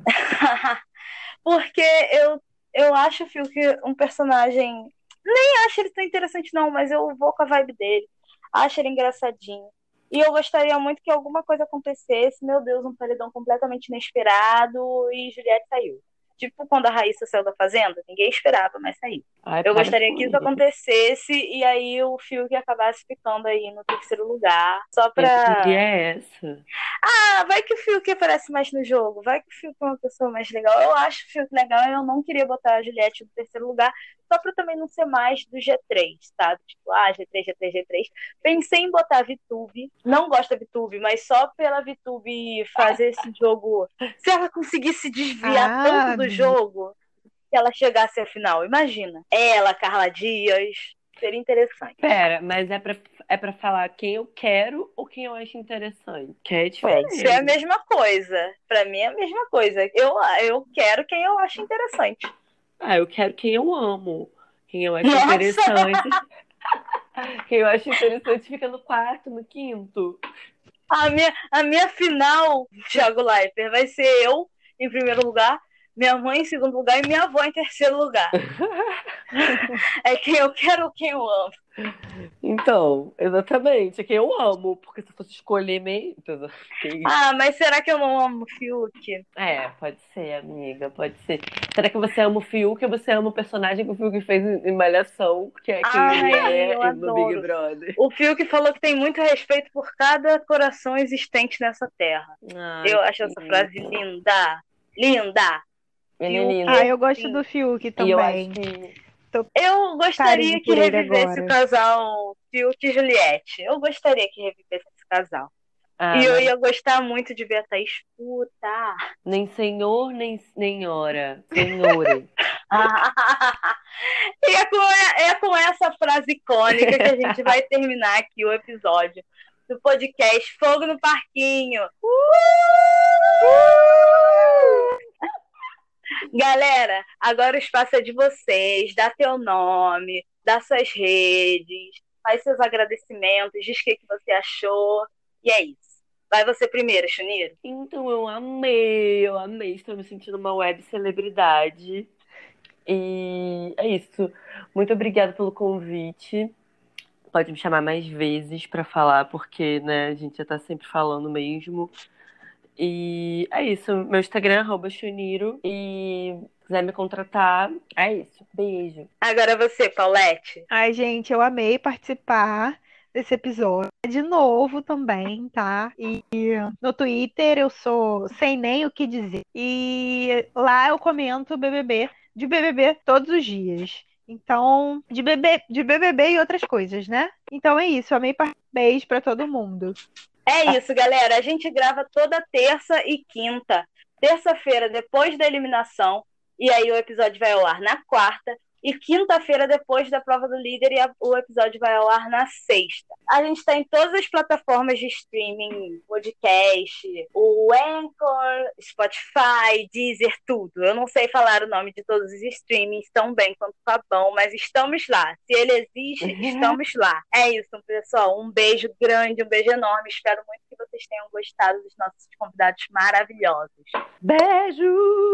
Porque eu, eu acho o Fiuk um personagem. Nem acho ele tão interessante, não, mas eu vou com a vibe dele. Acho ele engraçadinho. E eu gostaria muito que alguma coisa acontecesse. Meu Deus, um paredão completamente inesperado e Juliette saiu. Tipo quando a Raíssa saiu da Fazenda, ninguém esperava, mas saiu. Ai, Eu para gostaria com que isso isso. acontecesse e aí o Fiuk acabasse ficando aí no terceiro lugar. Só Que pra. é essa? Ah, vai que o Fiuk aparece mais no jogo. Vai que o Fiuk é uma pessoa mais legal. Eu acho o Fiuk legal e eu não queria botar a Juliette no terceiro lugar, só pra também não ser mais do G três, sabe? Tipo, ah, G três, G três, G três. Pensei em botar a Vitube. Não gosto da Vitube, mas só pela Vitube fazer esse jogo. Se ela conseguisse desviar Ah, tanto do jogo, se ela chegasse à final, imagina. Ela, Carla Dias. Seria interessante. Pera, mas é pra, é pra falar quem eu quero ou quem eu acho interessante? Que é Ué, diferente. isso é a mesma coisa. Pra mim é a mesma coisa. Eu, eu quero quem eu acho interessante. Ah, eu quero quem eu amo. Quem eu acho Nossa! interessante. Quem eu acho interessante fica no quarto, no quinto. A minha, a minha final, Thiago Leifert, vai ser eu em primeiro lugar, minha mãe em segundo lugar e minha avó em terceiro lugar. É quem eu quero ou quem eu amo. Então, exatamente, é quem eu amo. Porque se eu fosse escolher meio. Que isso? Ah, mas será que eu não amo o Fiuk? É, pode ser, amiga, pode ser. Será que você ama o Fiuk ou você ama o personagem que o Fiuk fez em Malhação, que é quem Ai, ele é eu no Big adoro. Brother? O Fiuk falou que tem muito respeito por cada coração existente nessa terra. Ai, Eu acho essa que frase lindo. linda. Linda. Ele é Fiuk, lindo. Ah, eu gosto sim. do Fiuk E eu acho também. que. Eu gostaria Carinho que por ele revivesse agora. o casal Fiuk e Juliette. Eu gostaria que revivesse esse casal. Ah, E eu mas ia gostar muito de ver a Thaís puta. nem senhor, nem senhora. Senhore. E é com, é com essa frase icônica que a gente vai terminar aqui o episódio do podcast Fogo no Parquinho. Galera, agora o espaço é de vocês. Dá teu nome, dá suas redes, faz seus agradecimentos, diz o que, que você achou. E é isso. Vai você primeiro, Chuniro. Então, eu amei, eu amei. Estou me sentindo uma web celebridade. E é isso. Muito obrigada pelo convite. Pode me chamar mais vezes pra falar, porque, né, a gente já tá sempre falando mesmo. E é isso. Meu Instagram é arroba chuniro. E se quiser me contratar, é isso. Beijo. Agora você, Paulette. Ai, gente, eu amei participar desse episódio. De novo também, tá? E no Twitter eu sou sem nem o que dizer. E lá eu comento B B B, de B B B todos os dias. Então, de, bebê, de B B B e outras coisas, né? Então é isso, amei participar. Beijo pra todo mundo. É isso, galera. A gente grava toda terça e quinta. Terça-feira, depois da eliminação. E aí o episódio vai ao ar na quarta. E quinta-feira, depois da prova do líder, e a, o episódio vai ao ar na sexta. A gente está em todas as plataformas de streaming, podcast, o Anchor, Spotify, Deezer, tudo. Eu não sei falar o nome de todos os streamings tão bem quanto o Fabão, mas estamos lá. Se ele existe, estamos lá. É isso, pessoal. Um beijo grande, um beijo enorme. Espero muito que vocês tenham gostado dos nossos convidados maravilhosos. Beijo!